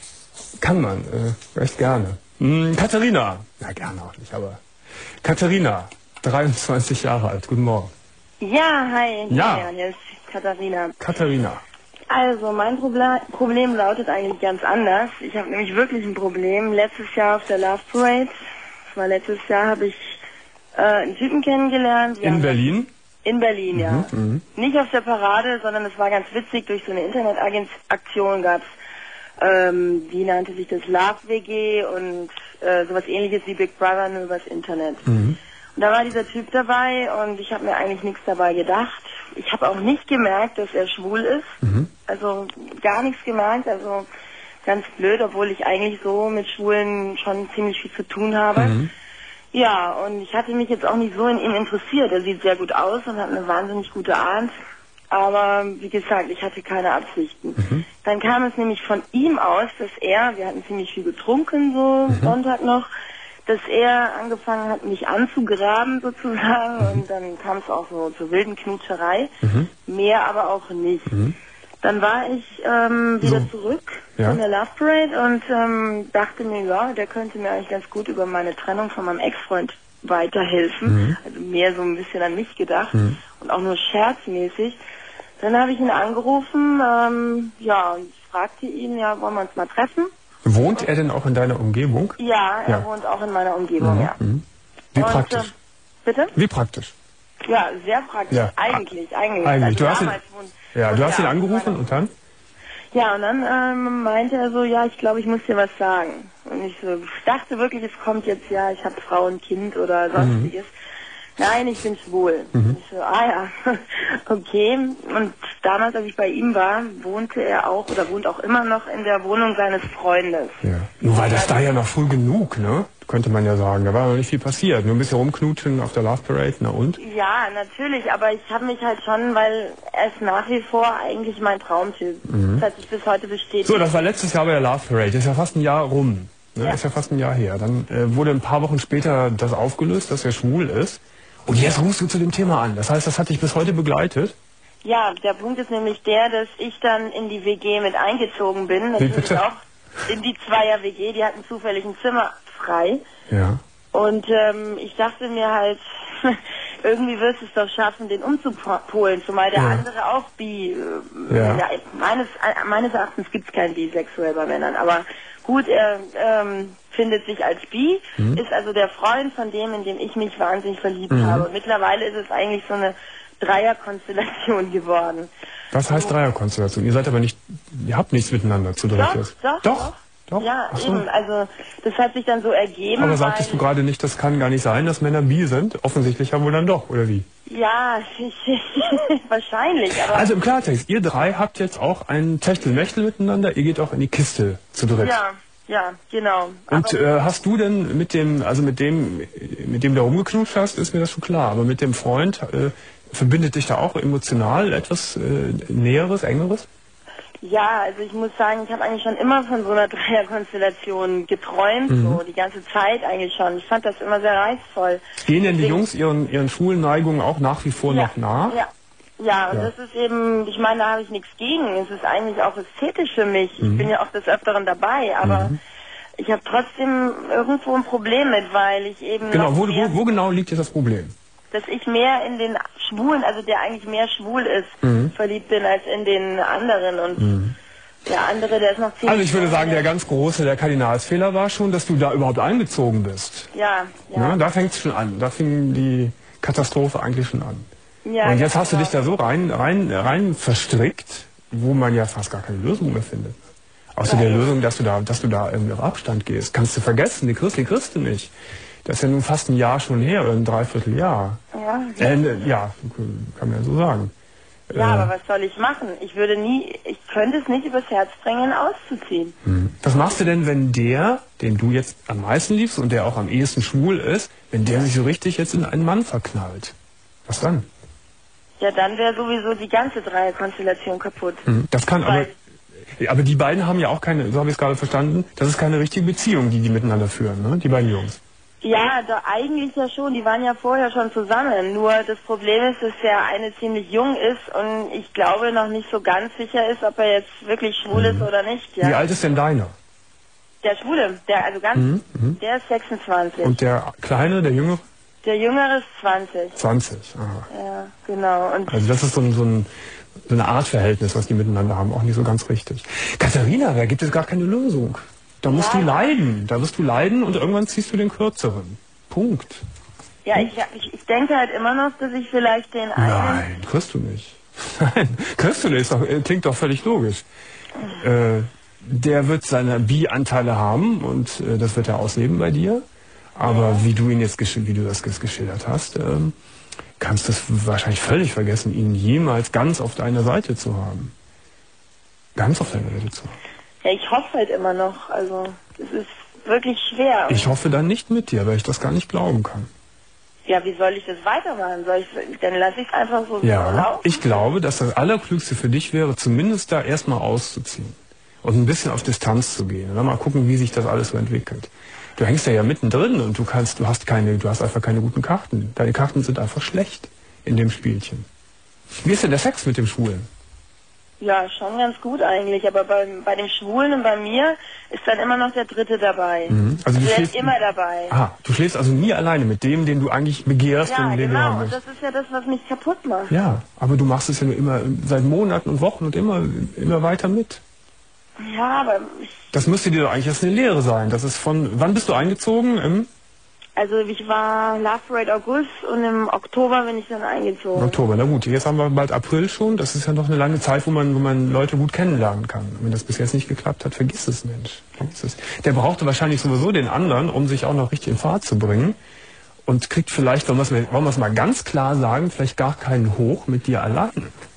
kann man, äh, recht gerne. Hm, Katharina, na gerne auch nicht, aber Katharina, dreiundzwanzig Jahre alt, guten Morgen. Ja, hi, ja. ja, hier ist Katharina. Katharina. Also, mein Proble Problem lautet eigentlich ganz anders. Ich habe nämlich wirklich ein Problem. Letztes Jahr auf der Love Parade, das war letztes Jahr, habe ich äh, einen Typen kennengelernt. Wir in Berlin? In Berlin, ja. Mhm. Nicht auf der Parade, sondern es war ganz witzig, durch so eine Internetaktion gab's, ähm, wie nannte sich das, Love W G und äh, sowas ähnliches wie Big Brother, nur übers Internet. Mhm. Und da war dieser Typ dabei und ich habe mir eigentlich nichts dabei gedacht. Ich habe auch nicht gemerkt, dass er schwul ist. Mhm. Also gar nichts gemerkt, also ganz blöd, obwohl ich eigentlich so mit Schwulen schon ziemlich viel zu tun habe. Mhm. Ja, und ich hatte mich jetzt auch nicht so in ihn interessiert. Er sieht sehr gut aus und hat eine wahnsinnig gute Art. Aber wie gesagt, ich hatte keine Absichten. Mhm. Dann kam es nämlich von ihm aus, dass er, wir hatten ziemlich viel getrunken so Mhm. Sonntag noch, dass er angefangen hat, mich anzugraben sozusagen. Mhm. Und dann kam es auch so zur wilden Knutscherei. Mhm. Mehr aber auch nicht. Mhm. Dann war ich ähm, wieder So. zurück Ja. von der Love Parade und ähm, dachte mir, ja, der könnte mir eigentlich ganz gut über meine Trennung von meinem Ex-Freund weiterhelfen. Mhm. Also mehr so ein bisschen an mich gedacht Mhm. und auch nur scherzmäßig. Dann habe ich ihn angerufen, ähm, ja, und fragte ihn, ja, wollen wir uns mal treffen? Wohnt er denn auch in deiner Umgebung? Ja, er Ja. wohnt auch in meiner Umgebung, Mhm. ja. Mhm. Wie und, praktisch. Äh, bitte? Wie praktisch. Ja, sehr praktisch. Ja. Eigentlich, eigentlich. Eigentlich. Also Du hast ihn- damals wohnt- Ja, wohnte du hast ihn er auch in angerufen meiner- und dann? Ja, und dann ähm, meinte er so, ja, ich glaube, ich muss dir was sagen. Und ich so, ich dachte wirklich, es kommt jetzt, ja, ich habe Frau und Kind oder sonstiges. Nein, ich bin schwul. Mhm. Ich so, ah ja, okay. Und damals, als ich bei ihm war, wohnte er auch oder wohnt auch immer noch in der Wohnung seines Freundes. Ja. Nur weil das da ja noch früh genug, ne? Könnte man ja sagen. Da war noch nicht viel passiert. Nur ein bisschen rumknutschen auf der Love Parade, na und? Ja, natürlich, aber ich habe mich halt schon, weil er ist nach wie vor eigentlich mein Traumtyp. Das hat sich bis heute bestätigt. So, das war letztes Jahr bei der Love Parade. Das ist ja fast ein Jahr rum. Ne? Ja. Ist ja fast ein Jahr her. Dann äh, wurde ein paar Wochen später das aufgelöst, dass er schwul ist. Und jetzt rufst du zu dem Thema an. Das heißt, das hat dich bis heute begleitet? Ja, der Punkt ist nämlich der, dass ich dann in die W G mit eingezogen bin. Natürlich bitte? auch in die Zweier-W G. Die hatten zufällig ein Zimmer frei. Ja. Und ähm, ich dachte mir halt, irgendwie wirst du es doch schaffen, den umzupolen. Zumal der Ja. andere auch bi... Äh, Ja. ja, meines, äh, meines Erachtens gibt es kein Bisexuell bei Männern. Aber gut, er ähm, findet sich als bi, Mhm. ist also der Freund von dem, in dem ich mich wahnsinnig verliebt Mhm. habe. Und mittlerweile ist es eigentlich so eine Dreierkonstellation geworden. Was heißt Dreierkonstellation? Ihr seid aber nicht, ihr habt nichts miteinander zu dritt. Doch, jetzt. doch, Doch? Doch? Ja, Ach so. eben. Also das hat sich dann so ergeben. Aber sagtest weil, du gerade nicht, das kann gar nicht sein, dass Männer bi sind? Offensichtlich ja wohl dann doch, oder wie? Ja, wahrscheinlich. Aber Also im Klartext, ihr drei habt jetzt auch ein Techtelmechtel miteinander, ihr geht auch in die Kiste zu dritt. ja, ja, genau. Und aber, äh, hast du denn mit dem, also mit dem, mit dem du rumgeknutscht hast, ist mir das schon klar, aber mit dem Freund, äh, verbindet dich da auch emotional etwas äh, Näheres, Engeres? ja, also ich muss sagen, ich habe eigentlich schon immer von so einer Dreierkonstellation geträumt, Mhm. so die ganze Zeit eigentlich schon. Ich fand das immer sehr reizvoll. Gehen denn die Deswegen- Jungs ihren, ihren schwulen Neigungen auch nach wie vor ja, noch nach? Ja. Ja, und Ja. das ist eben, ich meine, da habe ich nichts gegen. Es ist eigentlich auch ästhetisch für mich. Mhm. Ich bin ja auch des Öfteren dabei, aber ich habe trotzdem irgendwo ein Problem mit, weil ich eben Genau, noch wo, mehr, wo, wo genau liegt jetzt das Problem? dass ich mehr in den Schwulen, also der eigentlich mehr schwul ist, Mhm. verliebt bin als in den anderen. Und der andere, der ist noch ziemlich... Also ich würde sagen, der ganz große, der Kardinalsfehler war schon, dass du da überhaupt eingezogen bist. Ja, ja. Ja, da fängt es schon an. Da fing die Katastrophe eigentlich schon an. ja Und jetzt hast du genau. dich da so rein, rein, rein verstrickt, wo man ja fast gar keine Lösung mehr findet. Außer der Lösung, dass du da, dass du da irgendwie auf Abstand gehst. Kannst du vergessen, die kriegst, die kriegst du nicht. Das ist ja nun fast ein Jahr schon her, oder ein Dreivierteljahr. Ja, Äh, ne, ja, kann man ja so sagen. ja, Äh, aber was soll ich machen? Ich würde nie, ich könnte es nicht übers Herz bringen, auszuziehen. Was machst du denn, wenn der, den du jetzt am meisten liebst und der auch am ehesten schwul ist, wenn der sich so richtig jetzt in einen Mann verknallt? Was dann? Ja, dann wäre sowieso die ganze Dreierkonstellation kaputt. Das kann aber... Weil- Aber die beiden haben ja auch keine, so habe ich es gerade verstanden, das ist keine richtige Beziehung, die die miteinander führen, ne? Die beiden Jungs. Ja, da eigentlich ja schon. Die waren ja vorher schon zusammen. Nur das Problem ist, dass der eine ziemlich jung ist und ich glaube noch nicht so ganz sicher ist, ob er jetzt wirklich schwul ist oder nicht. Wie Ja. alt ist denn deiner? Der Schwule, der also ganz, Mhm, der ist sechsundzwanzig. Und der Kleine, der Jüngere? der Jüngere ist zwanzig. zwanzig. Aha. Ja, genau. Und Also das ist so, ein, so, ein, so eine Art Verhältnis, was die miteinander haben, auch nicht so ganz richtig. Katharina, da gibt es gar keine Lösung. Da musst Ja. du leiden. Da wirst du leiden und irgendwann ziehst du den Kürzeren. Punkt. Ja, ich, ich, ich denke halt immer noch, dass ich vielleicht den einen... Nein, kriegst du nicht. Nein, kriegst du nicht. Ist doch, klingt doch völlig logisch. Äh, der wird seine Bi-Anteile haben und äh, das wird er ausleben bei dir. Aber ja. wie du ihn jetzt wie du das geschildert hast, ähm, kannst du es wahrscheinlich völlig vergessen, ihn jemals ganz auf deiner Seite zu haben. Ganz auf deiner Seite zu haben. Ja, ich hoffe halt immer noch. Also, es ist wirklich schwer. Ich hoffe dann nicht mit dir, weil ich das gar nicht glauben kann. Ja, wie soll ich das weitermachen? Soll ich, dann lasse ich es einfach so ja, laufen? Ich glaube, dass das Allerklügste für dich wäre, zumindest da erstmal auszuziehen und ein bisschen auf Distanz zu gehen und dann mal gucken, wie sich das alles so entwickelt. Du hängst ja ja mittendrin und du kannst, du hast keine, du hast einfach keine guten Karten. Deine Karten sind einfach schlecht in dem Spielchen. Wie ist denn der Sex mit dem Schwulen? Ja, schon ganz gut eigentlich, aber bei, bei dem Schwulen und bei mir ist dann immer noch der Dritte dabei. Mhm. Also, also du der ist immer dabei. Ah, du schläfst also nie alleine mit dem, den du eigentlich begehrst ja, und den genau. du haben Und das ist ja das, was mich kaputt macht. Ja, aber du machst es ja nur immer seit Monaten und Wochen und immer, immer weiter mit. Ja, aber ich... Das müsste dir doch eigentlich erst eine Lehre sein. Das ist von... Wann bist du eingezogen? Im Also ich war Love Parade August und im Oktober bin ich dann eingezogen. Oktober, na gut. Jetzt haben wir bald April schon. Das ist ja noch eine lange Zeit, wo man, wo man Leute gut kennenlernen kann. Und wenn das bis jetzt nicht geklappt hat, vergiss es, Mensch. Vergiss es. Der brauchte wahrscheinlich sowieso den anderen, um sich auch noch richtig in Fahrt zu bringen. Und kriegt vielleicht, wollen wir es mal ganz klar sagen, vielleicht gar keinen Hoch mit dir allein.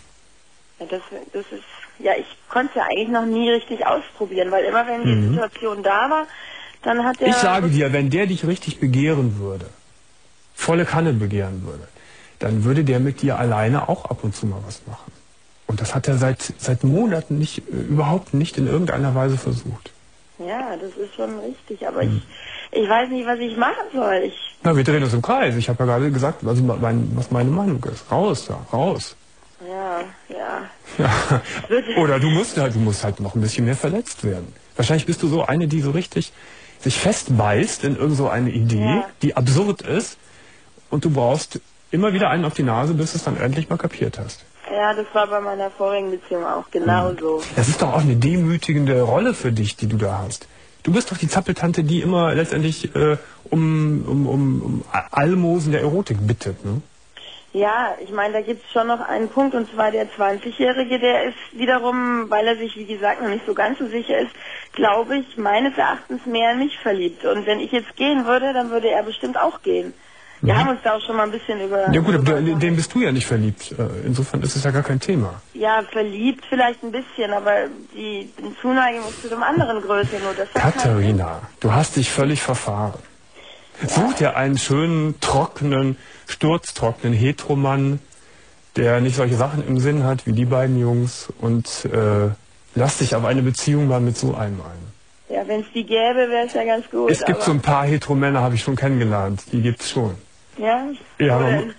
Ja, das, das ist... Ja, ich konnte es ja eigentlich noch nie richtig ausprobieren, weil immer wenn die mhm. Situation da war, dann hat der... Ich sage dir, wenn der dich richtig begehren würde, volle Kanne begehren würde, dann würde der mit dir alleine auch ab und zu mal was machen. Und das hat er seit, seit Monaten nicht, äh, überhaupt nicht in irgendeiner Weise versucht. Ja, das ist schon richtig, aber mhm. ich, ich weiß nicht, was ich machen soll. Ich Na, wir drehen uns im Kreis. Ich habe ja gerade gesagt, was, mein, was meine Meinung ist. Raus da, raus. Ja, ja. ja. Oder du musst halt, du musst halt noch ein bisschen mehr verletzt werden. Wahrscheinlich bist du so eine, die so richtig sich festbeißt in irgend so eine Idee, ja. die absurd ist, und du brauchst immer wieder einen auf die Nase, bis du es dann endlich mal kapiert hast. Ja, das war bei meiner vorigen Beziehung auch genauso. Mhm. Das ist doch auch eine demütigende Rolle für dich, die du da hast. Du bist doch die Zappeltante, die immer letztendlich äh, um, um, um, um Almosen der Erotik bittet, ne? Ja, ich meine, da gibt es schon noch einen Punkt, und zwar der zwanzigjährige, der ist wiederum, weil er sich, wie gesagt, noch nicht so ganz so sicher ist, glaube ich, meines Erachtens mehr in mich verliebt. Und wenn ich jetzt gehen würde, dann würde er bestimmt auch gehen. Wir mhm. haben uns da auch schon mal ein bisschen über... Ja gut, aber in den bist du ja nicht verliebt. Insofern ist es ja gar kein Thema. Ja, verliebt vielleicht ein bisschen, aber die, die Zuneigung ist zu dem anderen größer. Nur das Katharina, du hast dich völlig verfahren. Ja. Such dir einen schönen, trockenen, sturztrockenen Heteromann, der nicht solche Sachen im Sinn hat wie die beiden Jungs, und äh, lass dich auf eine Beziehung mal mit so einem ein. Ja, wenn es die gäbe, wäre es ja ganz gut. Es gibt so ein paar Heteromänner, habe ich schon kennengelernt. Die gibt es schon. Ja? Ja, man,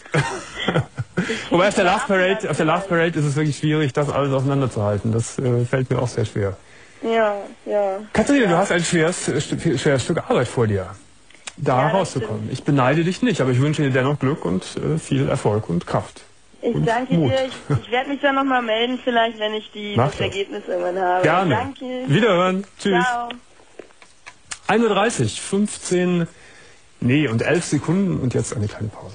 wobei auf der Love Parade, auf der Love Parade ist es wirklich schwierig, das alles auseinanderzuhalten. Das äh, fällt mir auch sehr schwer. Ja, ja. Katharina, ja. du hast ein schweres, schweres Stück Arbeit vor dir, da ja, rauszukommen. Ich beneide dich nicht, aber ich wünsche dir dennoch Glück und äh, viel Erfolg und Kraft. Ich und danke Mut. dir. Ich, ich werde mich dann nochmal melden, vielleicht, wenn ich die, das, das Ergebnis irgendwann habe. Gerne. Danke. Wiederhören. Tschüss. Ciao. ein Uhr dreißig, fünfzehn, nee, und elf Sekunden und jetzt eine kleine Pause.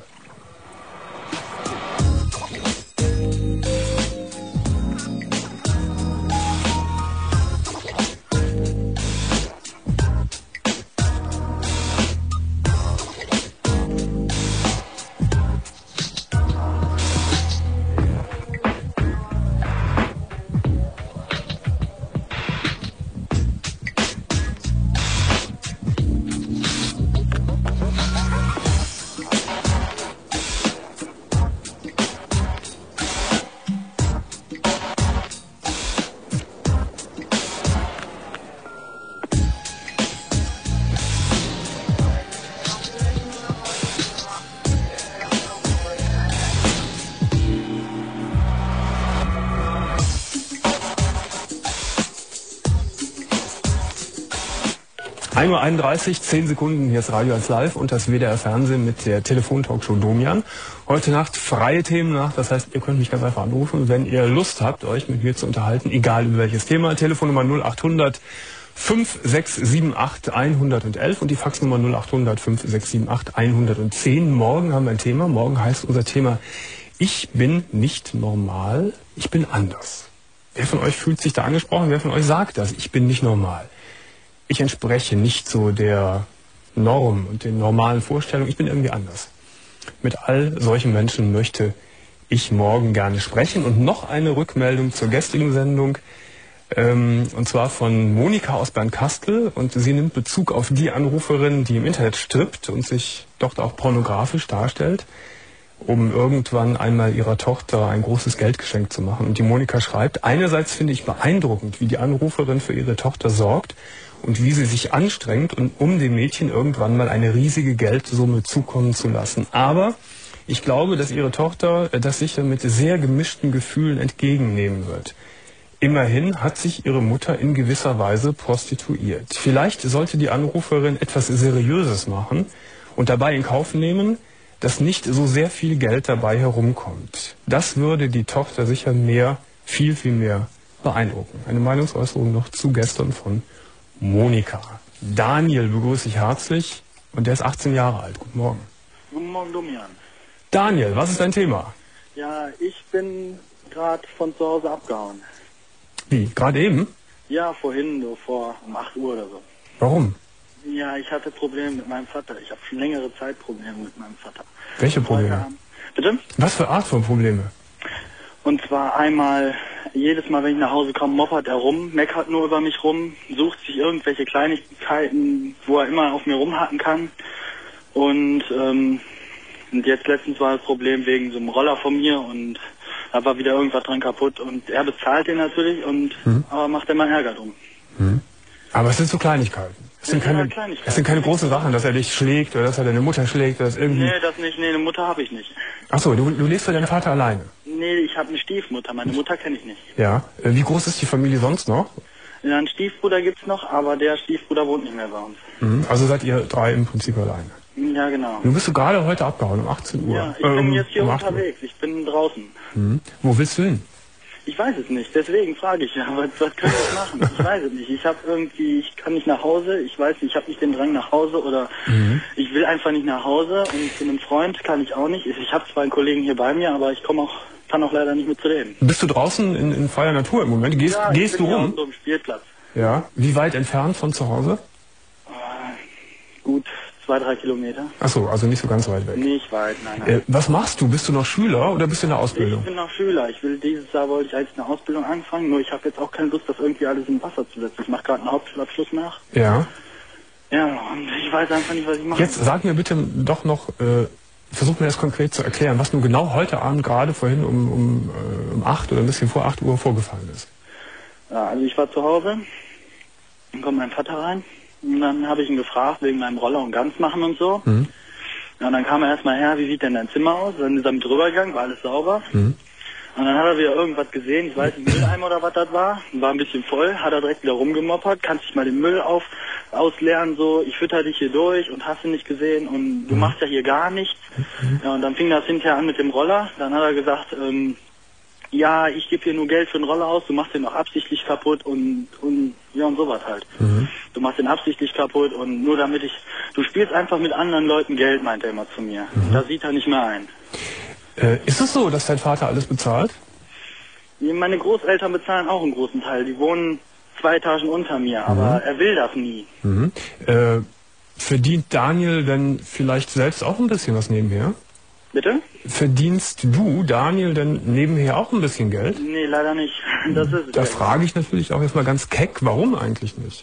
ein Uhr einunddreißig, zehn Sekunden, hier ist Radio eins Live und das W D R Fernsehen mit der Telefontalkshow Domian. Heute Nacht freie Themennacht, das heißt, ihr könnt mich ganz einfach anrufen, wenn ihr Lust habt, euch mit mir zu unterhalten, egal über welches Thema. Telefonnummer null achthundert fünf sechs sieben acht hundertelf und die Faxnummer null achthundert fünf sechs sieben acht hundertzehn. Morgen haben wir ein Thema. Morgen heißt unser Thema: Ich bin nicht normal, ich bin anders. Wer von euch fühlt sich da angesprochen? Wer von euch sagt das? Ich bin nicht normal. Ich entspreche nicht so der Norm und den normalen Vorstellungen. Ich bin irgendwie anders. Mit all solchen Menschen möchte ich morgen gerne sprechen. Und noch eine Rückmeldung zur gestrigen Sendung, ähm, und zwar von Monika aus Bernkastel. Und sie nimmt Bezug auf die Anruferin, die im Internet strippt und sich dort auch pornografisch darstellt, um irgendwann einmal ihrer Tochter ein großes Geldgeschenk zu machen. Und die Monika schreibt: Einerseits finde ich beeindruckend, wie die Anruferin für ihre Tochter sorgt und wie sie sich anstrengt, um dem Mädchen irgendwann mal eine riesige Geldsumme zukommen zu lassen. Aber ich glaube, dass ihre Tochter das sicher mit sehr gemischten Gefühlen entgegennehmen wird. Immerhin hat sich ihre Mutter in gewisser Weise prostituiert. Vielleicht sollte die Anruferin etwas Seriöses machen und dabei in Kauf nehmen, dass nicht so sehr viel Geld dabei herumkommt. Das würde die Tochter sicher mehr, viel, viel mehr beeindrucken. Eine Meinungsäußerung noch zu gestern von Monika. Daniel begrüße ich herzlich und der ist achtzehn Jahre alt. Guten Morgen. Guten Morgen, Domian. Daniel, was ist dein Thema? Ja, ich bin gerade von zu Hause abgehauen. Wie, gerade eben? Ja, vorhin, so vor um acht Uhr oder so. Warum? Ja, ich hatte Probleme mit meinem Vater. Ich habe schon längere Zeit Probleme mit meinem Vater. Welche Probleme? Bitte? Was für Art von Probleme? Und zwar einmal, jedes Mal, wenn ich nach Hause komme, moppert er rum, meckert nur über mich rum, sucht sich irgendwelche Kleinigkeiten, wo er immer auf mir rumhacken kann. Und, ähm, und jetzt letztens war das Problem wegen so einem Roller von mir und da war wieder irgendwas dran kaputt und er bezahlt den natürlich und hm. aber macht immer Ärger drum. Hm. Aber es sind so Kleinigkeiten. Es sind, keine, es sind keine großen Sachen, dass er dich schlägt oder dass er deine Mutter schlägt oder dass irgendwie... Nee, das nicht. Nee, eine Mutter habe ich nicht. Achso, du, du lebst für deinen Vater alleine? Nee, ich habe eine Stiefmutter. Meine Mutter kenne ich nicht. Ja. Wie groß ist die Familie sonst noch? Ja, einen Stiefbruder gibt's noch, aber der Stiefbruder wohnt nicht mehr bei uns. Mhm. Also seid ihr drei im Prinzip alleine? Ja, genau. Du bist du gerade heute abgehauen, um achtzehn Uhr? Ja, ich äh, bin um, jetzt hier um unterwegs. Ich bin draußen. Mhm. Wo willst du hin? Ich weiß es nicht, deswegen frage ich ja, was, was kann ich machen? Ich weiß es nicht. Ich habe irgendwie, ich kann nicht nach Hause, ich weiß nicht, ich habe nicht den Drang nach Hause oder mhm. ich will einfach nicht nach Hause und zu einem Freund kann ich auch nicht. Ich habe zwar einen Kollegen hier bei mir, aber ich komme auch, kann auch leider nicht mit zu dem. Bist du draußen in, in freier Natur im Moment? Gehst, ja, gehst ich bin du rum? Ja, auf so einem Spielplatz. Ja. Wie weit entfernt von zu Hause? Äh, gut. Zwei, drei Kilometer. Achso, also nicht so ganz weit weg. Nicht weit, nein, nein. Äh, was machst du? Bist du noch Schüler oder bist du in der Ausbildung? Ich bin noch Schüler. Ich will dieses Jahr wollte ich als eine Ausbildung anfangen, nur ich habe jetzt auch keine Lust, das irgendwie alles im Wasser zu setzen. Ich mache gerade einen Hauptschulabschluss nach. Ja. Ja, und ich weiß einfach nicht, was ich mache. Jetzt sag mir bitte doch noch, äh, versuch mir das konkret zu erklären, was nun genau heute Abend gerade vorhin um, um, äh, um acht oder ein bisschen vor acht Uhr vorgefallen ist. Ja, also ich war zu Hause, dann kommt mein Vater rein. Und dann habe ich ihn gefragt, wegen meinem Roller und ganz machen und so. Mhm. Ja, und dann kam er erstmal her, wie sieht denn dein Zimmer aus? Dann ist er mit drüber gegangen, war alles sauber. Mhm. Und dann hat er wieder irgendwas gesehen, ich weiß nicht, Mülleimer oder was das war. War ein bisschen voll, hat er direkt wieder rumgemoppert, kannst dich mal den Müll auf, ausleeren, so, ich fütter dich hier durch und hast du nicht gesehen und du mhm. machst ja hier gar nichts. Mhm. Ja, und dann fing das hinterher an mit dem Roller. Dann hat er gesagt, ähm, ja, ich gebe hier nur Geld für den Roller aus, du machst den auch absichtlich kaputt und, und ja und sowas halt. Mhm. Du machst den absichtlich kaputt und nur damit ich, du spielst einfach mit anderen Leuten Geld, meint er immer zu mir. Mhm. Da sieht er nicht mehr ein. Äh, ist es so, dass dein Vater alles bezahlt? Meine Großeltern bezahlen auch einen großen Teil, die wohnen zwei Etagen unter mir, aber mhm. er will das nie. Mhm. Äh, verdient Daniel denn vielleicht selbst auch ein bisschen was nebenher? Bitte? Verdienst du, Daniel, denn nebenher auch ein bisschen Geld? Nee, leider nicht. Das ist da frage ich natürlich auch jetzt mal ganz keck, warum eigentlich nicht?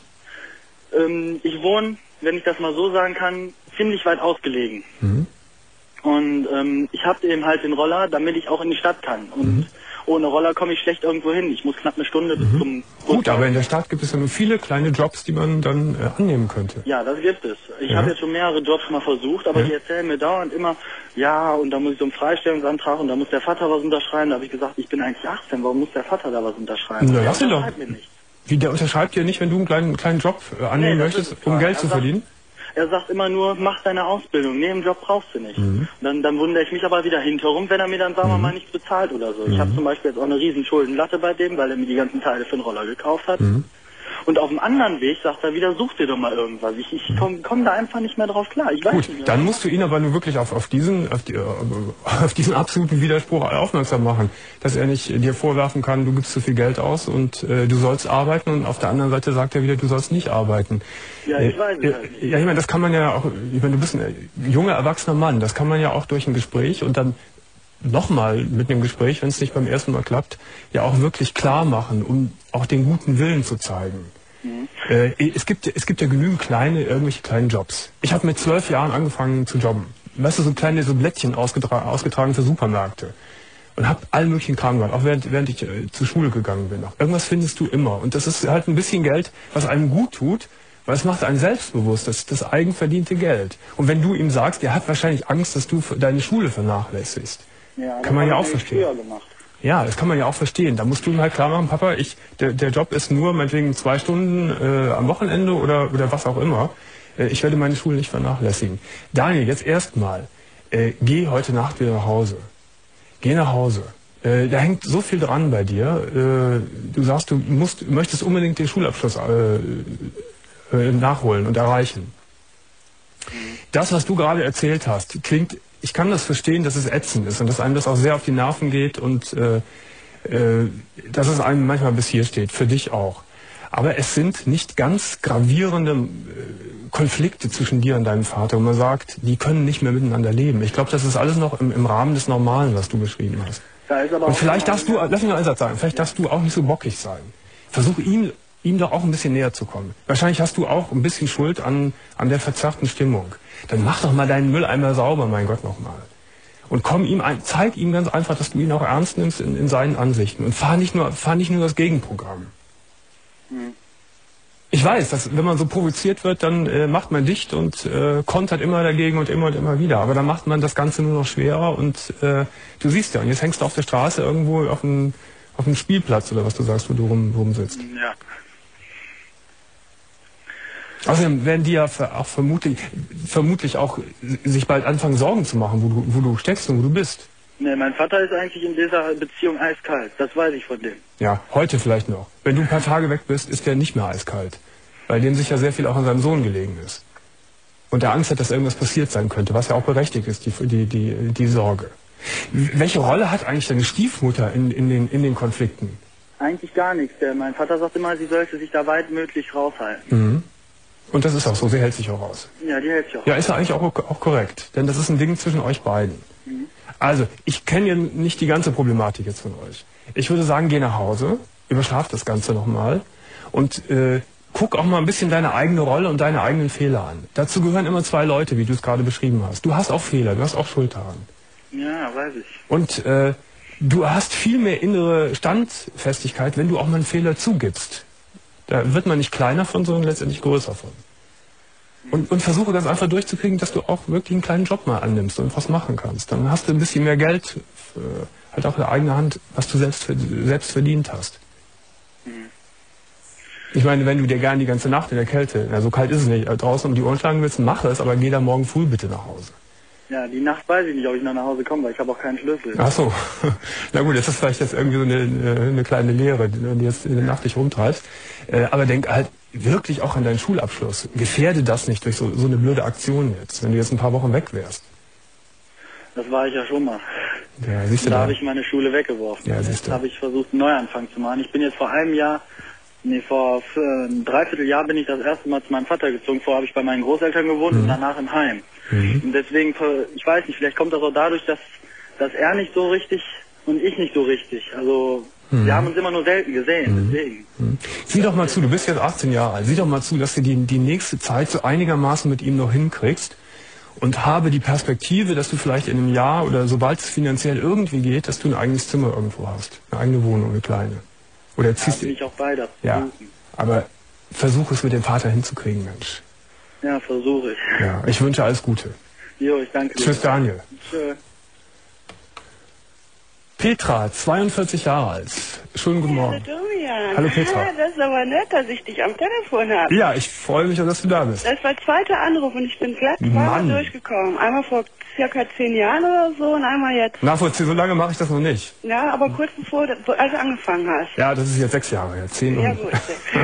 Ähm, ich wohne, wenn ich das mal so sagen kann, ziemlich weit ausgelegen. Mhm. Und ähm, ich habe eben halt den Roller, damit ich auch in die Stadt kann. Und mhm. ohne Roller komme ich schlecht irgendwo hin. Ich muss knapp eine Stunde mhm. bis zum... Gut, aber in der Stadt gibt es ja nur viele kleine Jobs, die man dann äh, annehmen könnte. Ja, das gibt es. Ich ja. habe jetzt schon mehrere Jobs mal versucht, aber ja. die erzählen mir dauernd immer, ja, und da muss ich so einen Freistellungsantrag und da muss der Vater was unterschreiben. Da habe ich gesagt, ich bin eigentlich achtzehn, warum muss der Vater da was unterschreiben? Na, lass ihn doch. Wie, der unterschreibt dir nicht, wenn du einen kleinen, kleinen Job äh, annehmen nee, möchtest, um Geld er zu sagt, verdienen? Er sagt immer nur, mach deine Ausbildung, nee, einen Job brauchst du nicht. Mhm. Dann, dann wundere ich mich aber wieder hinterrum, wenn er mir dann, sagen wir mhm. mal, nichts bezahlt oder so. Mhm. Ich habe zum Beispiel jetzt auch eine riesen Schuldenlatte bei dem, weil er mir die ganzen Teile für den Roller gekauft hat. Mhm. Und auf dem anderen Weg sagt er wieder, such dir doch mal irgendwas. Ich, ich komme komm da einfach nicht mehr drauf klar. Ich weiß Gut, nicht mehr. dann musst du ihn aber nur wirklich auf, auf, diesen, auf, die, auf diesen absoluten Widerspruch aufmerksam machen, dass er nicht dir vorwerfen kann, du gibst zu viel Geld aus und äh, du sollst arbeiten, und auf der anderen Seite sagt er wieder, du sollst nicht arbeiten. Ja, ich weiß es äh, halt nicht. Ja, ich meine, das kann man ja auch, ich meine, du bist ein junger, erwachsener Mann, das kann man ja auch durch ein Gespräch und dann nochmal mit einem Gespräch, wenn es nicht beim ersten Mal klappt, ja auch wirklich klar machen, um auch den guten Willen zu zeigen. Mhm. Äh, es gibt, es gibt ja genügend kleine, irgendwelche kleinen Jobs. Ich habe mit zwölf Jahren angefangen zu jobben. Weißt du, so kleine so Blättchen ausgetragen, ausgetragen für Supermärkte. Und habe allen möglichen Kram gemacht, auch während, während ich äh, zur Schule gegangen bin. Auch irgendwas findest du immer. Und das ist halt ein bisschen Geld, was einem gut tut, weil es macht einen selbstbewusst, das, das eigenverdiente Geld. Und wenn du ihm sagst, der hat wahrscheinlich Angst, dass du deine Schule vernachlässigst. Ja, kann man ja auch verstehen. Ja, das kann man ja auch verstehen. Da musst du ihm halt klar machen, Papa, ich, der, der Job ist nur meinetwegen zwei Stunden äh, am Wochenende oder, oder was auch immer. Äh, ich werde meine Schule nicht vernachlässigen. Daniel, jetzt erstmal, äh, geh heute Nacht wieder nach Hause. Geh nach Hause. Äh, da hängt so viel dran bei dir. Äh, du sagst, du musst, möchtest unbedingt den Schulabschluss äh, äh, nachholen und erreichen. Das, was du gerade erzählt hast, klingt, ich kann das verstehen, dass es ätzend ist und dass einem das auch sehr auf die Nerven geht und äh, äh, dass es einem manchmal bis hier steht, für dich auch. Aber es sind nicht ganz gravierende äh, Konflikte zwischen dir und deinem Vater, wo man sagt, die können nicht mehr miteinander leben. Ich glaube, das ist alles noch im, im Rahmen des Normalen, was du beschrieben hast. Und vielleicht darfst du, lass mich noch einen Satz sagen, vielleicht darfst du auch nicht so bockig sein. Versuch ihm, ihm doch auch ein bisschen näher zu kommen. Wahrscheinlich hast du auch ein bisschen Schuld an, an der verzerrten Stimmung. Dann mach doch mal deinen Mülleimer sauber, mein Gott, nochmal. Und komm ihm ein, zeig ihm ganz einfach, dass du ihn auch ernst nimmst in, in seinen Ansichten. Und fahr nicht nur, fahr nicht nur das Gegenprogramm. Hm. Ich weiß, dass wenn man so provoziert wird, dann äh, macht man dicht und äh, kontert immer dagegen und immer und immer wieder. Aber dann macht man das Ganze nur noch schwerer und äh, du siehst ja, und jetzt hängst du auf der Straße irgendwo auf einem auf einem Spielplatz oder was du sagst, wo du rum, rumsitzt. Ja. Außerdem werden die ja auch vermutlich, vermutlich auch sich bald anfangen, Sorgen zu machen, wo du, wo du steckst und wo du bist. Nee, mein Vater ist eigentlich in dieser Beziehung eiskalt. Das weiß ich von dem. Ja, heute vielleicht noch. Wenn du ein paar Tage weg bist, ist der nicht mehr eiskalt. Weil dem sicher sehr viel auch an seinem Sohn gelegen ist. Und der Angst hat, dass irgendwas passiert sein könnte, was ja auch berechtigt ist, die, die, die, die Sorge. Welche Rolle hat eigentlich deine Stiefmutter in, in, den, in den Konflikten? Eigentlich gar nichts. Der, mein Vater sagt immer, sie sollte sich da weitmöglich raushalten. Mhm. Und das ist auch so, sie hält sich auch raus. Ja, die hält sich auch. Ja, ist ja eigentlich auch, auch korrekt. Denn das ist ein Ding zwischen euch beiden. Mhm. Also, ich kenne ja nicht die ganze Problematik jetzt von euch. Ich würde sagen, geh nach Hause, überschlaf das Ganze nochmal und äh, guck auch mal ein bisschen deine eigene Rolle und deine eigenen Fehler an. Dazu gehören immer zwei Leute, wie du es gerade beschrieben hast. Du hast auch Fehler, du hast auch Schuld daran. Ja, weiß ich. Und äh, du hast viel mehr innere Standfestigkeit, wenn du auch mal einen Fehler zugibst. Da wird man nicht kleiner von, sondern letztendlich größer von. Und, und versuche ganz einfach durchzukriegen, dass du auch wirklich einen kleinen Job mal annimmst und was machen kannst. Dann hast du ein bisschen mehr Geld, für, halt auch in der eigenen Hand, was du selbst, selbst verdient hast. Mhm. Ich meine, wenn du dir gerne die ganze Nacht in der Kälte, na, so kalt ist es nicht, draußen um die Ohren schlagen willst, mach es, aber geh da morgen früh bitte nach Hause. Ja, die Nacht weiß ich nicht, ob ich noch nach Hause komme, weil ich habe auch keinen Schlüssel. Ach so. Na gut, das ist vielleicht jetzt irgendwie so eine, eine kleine Lehre, wenn du jetzt in der Nacht dich rumtreibst. Äh, aber denk halt wirklich auch an deinen Schulabschluss. Gefährde das nicht durch so, so eine blöde Aktion jetzt, wenn du jetzt ein paar Wochen weg wärst. Das war ich ja schon mal. Ja, siehst du da da habe ich meine Schule weggeworfen. Ja, siehst du. Jetzt habe ich versucht, einen Neuanfang zu machen. Ich bin jetzt vor einem Jahr, nee, vor einem Dreivierteljahr bin ich das erste Mal zu meinem Vater gezogen. Vorher habe ich bei meinen Großeltern gewohnt, mhm, und danach im Heim. Mhm. Und deswegen, ich weiß nicht, vielleicht kommt das auch dadurch, dass, dass er nicht so richtig und ich nicht so richtig. Also, mhm, wir haben uns immer nur selten gesehen, mhm, deswegen. Mhm. Sieh doch mal zu, du bist jetzt achtzehn Jahre alt, sieh doch mal zu, dass du die, die nächste Zeit so einigermaßen mit ihm noch hinkriegst und habe die Perspektive, dass du vielleicht in einem Jahr oder sobald es finanziell irgendwie geht, dass du ein eigenes Zimmer irgendwo hast, eine eigene Wohnung, eine kleine. Oder ziehst du... Ja, bin ich auch bei, das ja, versuchen. Aber versuch es mit dem Vater hinzukriegen, Mensch. Ja, versuche ich. Ja, ich wünsche alles Gute. Jo, ich danke dir. Tschüss, Daniel. Tschö. Petra, zweiundvierzig Jahre alt. Schönen guten Morgen. Hallo Dorian. Hallo Petra. Ah, das ist aber nett, dass ich dich am Telefon habe. Ja, ich freue mich, dass du da bist. Das war der zweite Anruf und ich bin glatt zweimal Mann. durchgekommen. Einmal vor circa zehn Jahren oder so und einmal jetzt. Nachvollziehen, so lange mache ich das noch nicht. Ja, aber kurz bevor, du- als du angefangen hast. Ja, das ist jetzt sechs Jahre her. Zehn Ja und... gut.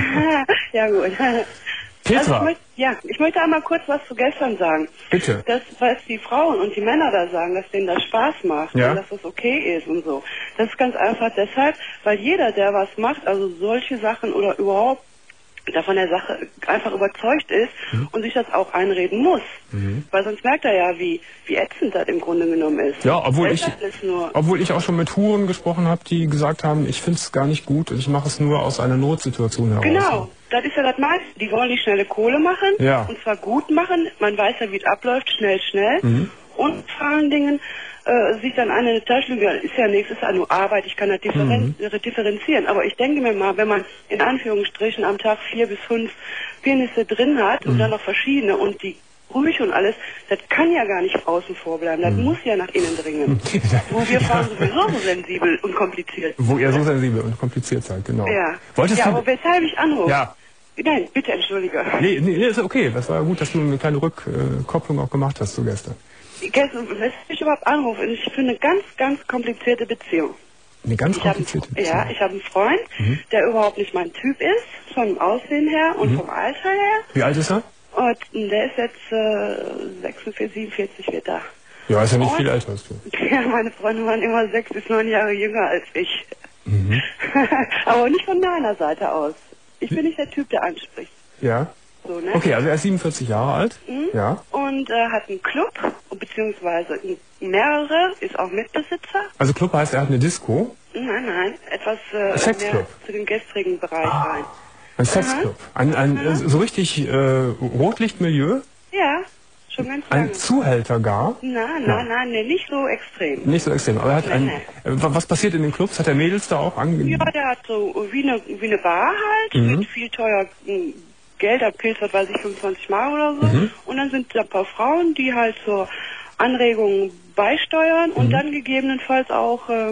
Ja gut. Also ich Petra, möchte, ja, ich möchte einmal kurz was zu gestern sagen. bitte. Das, was die Frauen und die Männer da sagen, dass denen das Spaß macht Ja. und dass das okay ist und so. Das ist ganz einfach deshalb, weil jeder, der was macht, also solche Sachen oder überhaupt der von der Sache einfach überzeugt ist Mhm. und sich das auch einreden muss. Mhm. Weil sonst merkt er ja, wie, wie ätzend das im Grunde genommen ist. Ja, obwohl ich, Deshalb ist nur, obwohl ich auch schon mit Huren gesprochen habe, die gesagt haben, ich finde es gar nicht gut und ich mache es nur aus einer Notsituation heraus. genau, das ist ja das meiste. Die wollen die schnelle Kohle machen Ja. und zwar gut machen. Man weiß ja, wie es abläuft, schnell, schnell. Mhm. Und vor allen Dingen äh, sich dann eine in die Tasche legen, ja, ist ja nichts, ist ja nur Arbeit, ich kann das differen Mhm. äh, differenzieren. Aber ich denke mir mal, wenn man in Anführungsstrichen am Tag vier bis fünf Penisse drin hat Mhm. und dann noch verschiedene und die ruhig und alles, das kann ja gar nicht außen vor bleiben, das muss ja nach innen dringen. Wo wir Frauen sowieso so sensibel und kompliziert sind. Wo ihr so sensibel und kompliziert seid, genau. Ja, Wolltest ja du... aber weshalb ich anrufe? Ja. Nein, bitte entschuldige. Nee, nee, ist okay. Das war gut, dass du eine kleine Rückkopplung auch gemacht hast zu gestern. Gestern, weshalb ich überhaupt anrufe, ist ich finde eine ganz, ganz komplizierte Beziehung. Eine ganz Ich hab, komplizierte Beziehung. ja, ich habe einen Freund, Mhm. der überhaupt nicht mein Typ ist, vom Aussehen her und Mhm. vom Alter her. Wie alt ist er? Und der ist jetzt äh, sechsundvierzig, siebenundvierzig wird er. Ja, ist ja nicht Und- viel älter als du. Ja, meine Freunde waren immer sechs bis neun Jahre jünger als ich. Mhm. Aber nicht von meiner Seite aus. Ich bin nicht der Typ, der anspricht. Ja. So, ne? Okay, also er ist siebenundvierzig Jahre alt. Mhm. Ja. Und äh, hat einen Club, beziehungsweise mehrere, ist auch Mitbesitzer. Also Club heißt, er hat eine Disco. Nein, nein, etwas äh, Sexclub. mehr zu dem gestrigen Bereich rein. Ein Sexclub. Ein, ein äh, so richtig äh, Rotlichtmilieu. Ja, schon ganz lange. Ein Zuhälter gar. Nein, Ja. nein, nein, nee, nicht so extrem. Nicht so extrem. Aber er hat ein. Nee, Äh, was passiert in den Clubs? Hat er Mädels da auch ange... Ja, der hat so wie eine, wie eine Bar halt, Mhm. mit viel teuer m, Geld, der Pilz hat, weiß ich, fünfundzwanzig Mal oder so. Mhm. Und dann sind da ein paar Frauen, die halt zur Anregung beisteuern und Mhm. dann gegebenenfalls auch... Äh,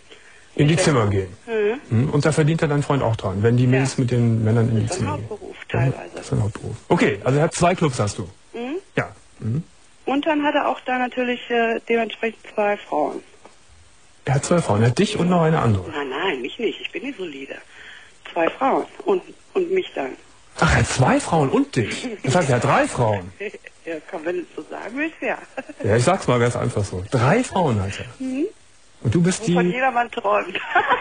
in die Zimmer gehen. mhm. Mhm. Und da verdient er dein Freund auch dran, wenn die Mädels mit den Männern in die Das ist ein Zimmer gehen. Hauptberuf Das teilweise. ist ein Hauptberuf. Okay, also er hat zwei Clubs, hast du. Mhm. Ja. Mhm. Und dann hat er auch da natürlich äh, dementsprechend zwei Frauen. Er hat zwei Frauen. Er hat dich und noch eine andere. Nein, nein, mich nicht. Ich bin die solide. Zwei Frauen und, und mich dann. Ach, er hat zwei Frauen und dich. Das heißt, er hat drei Frauen. Ja, komm, wenn du es so sagen willst, ja. Ja, ich sag's mal ganz einfach so. Drei Frauen hat er. Mhm. Und du bist Von die... jedermann träumt.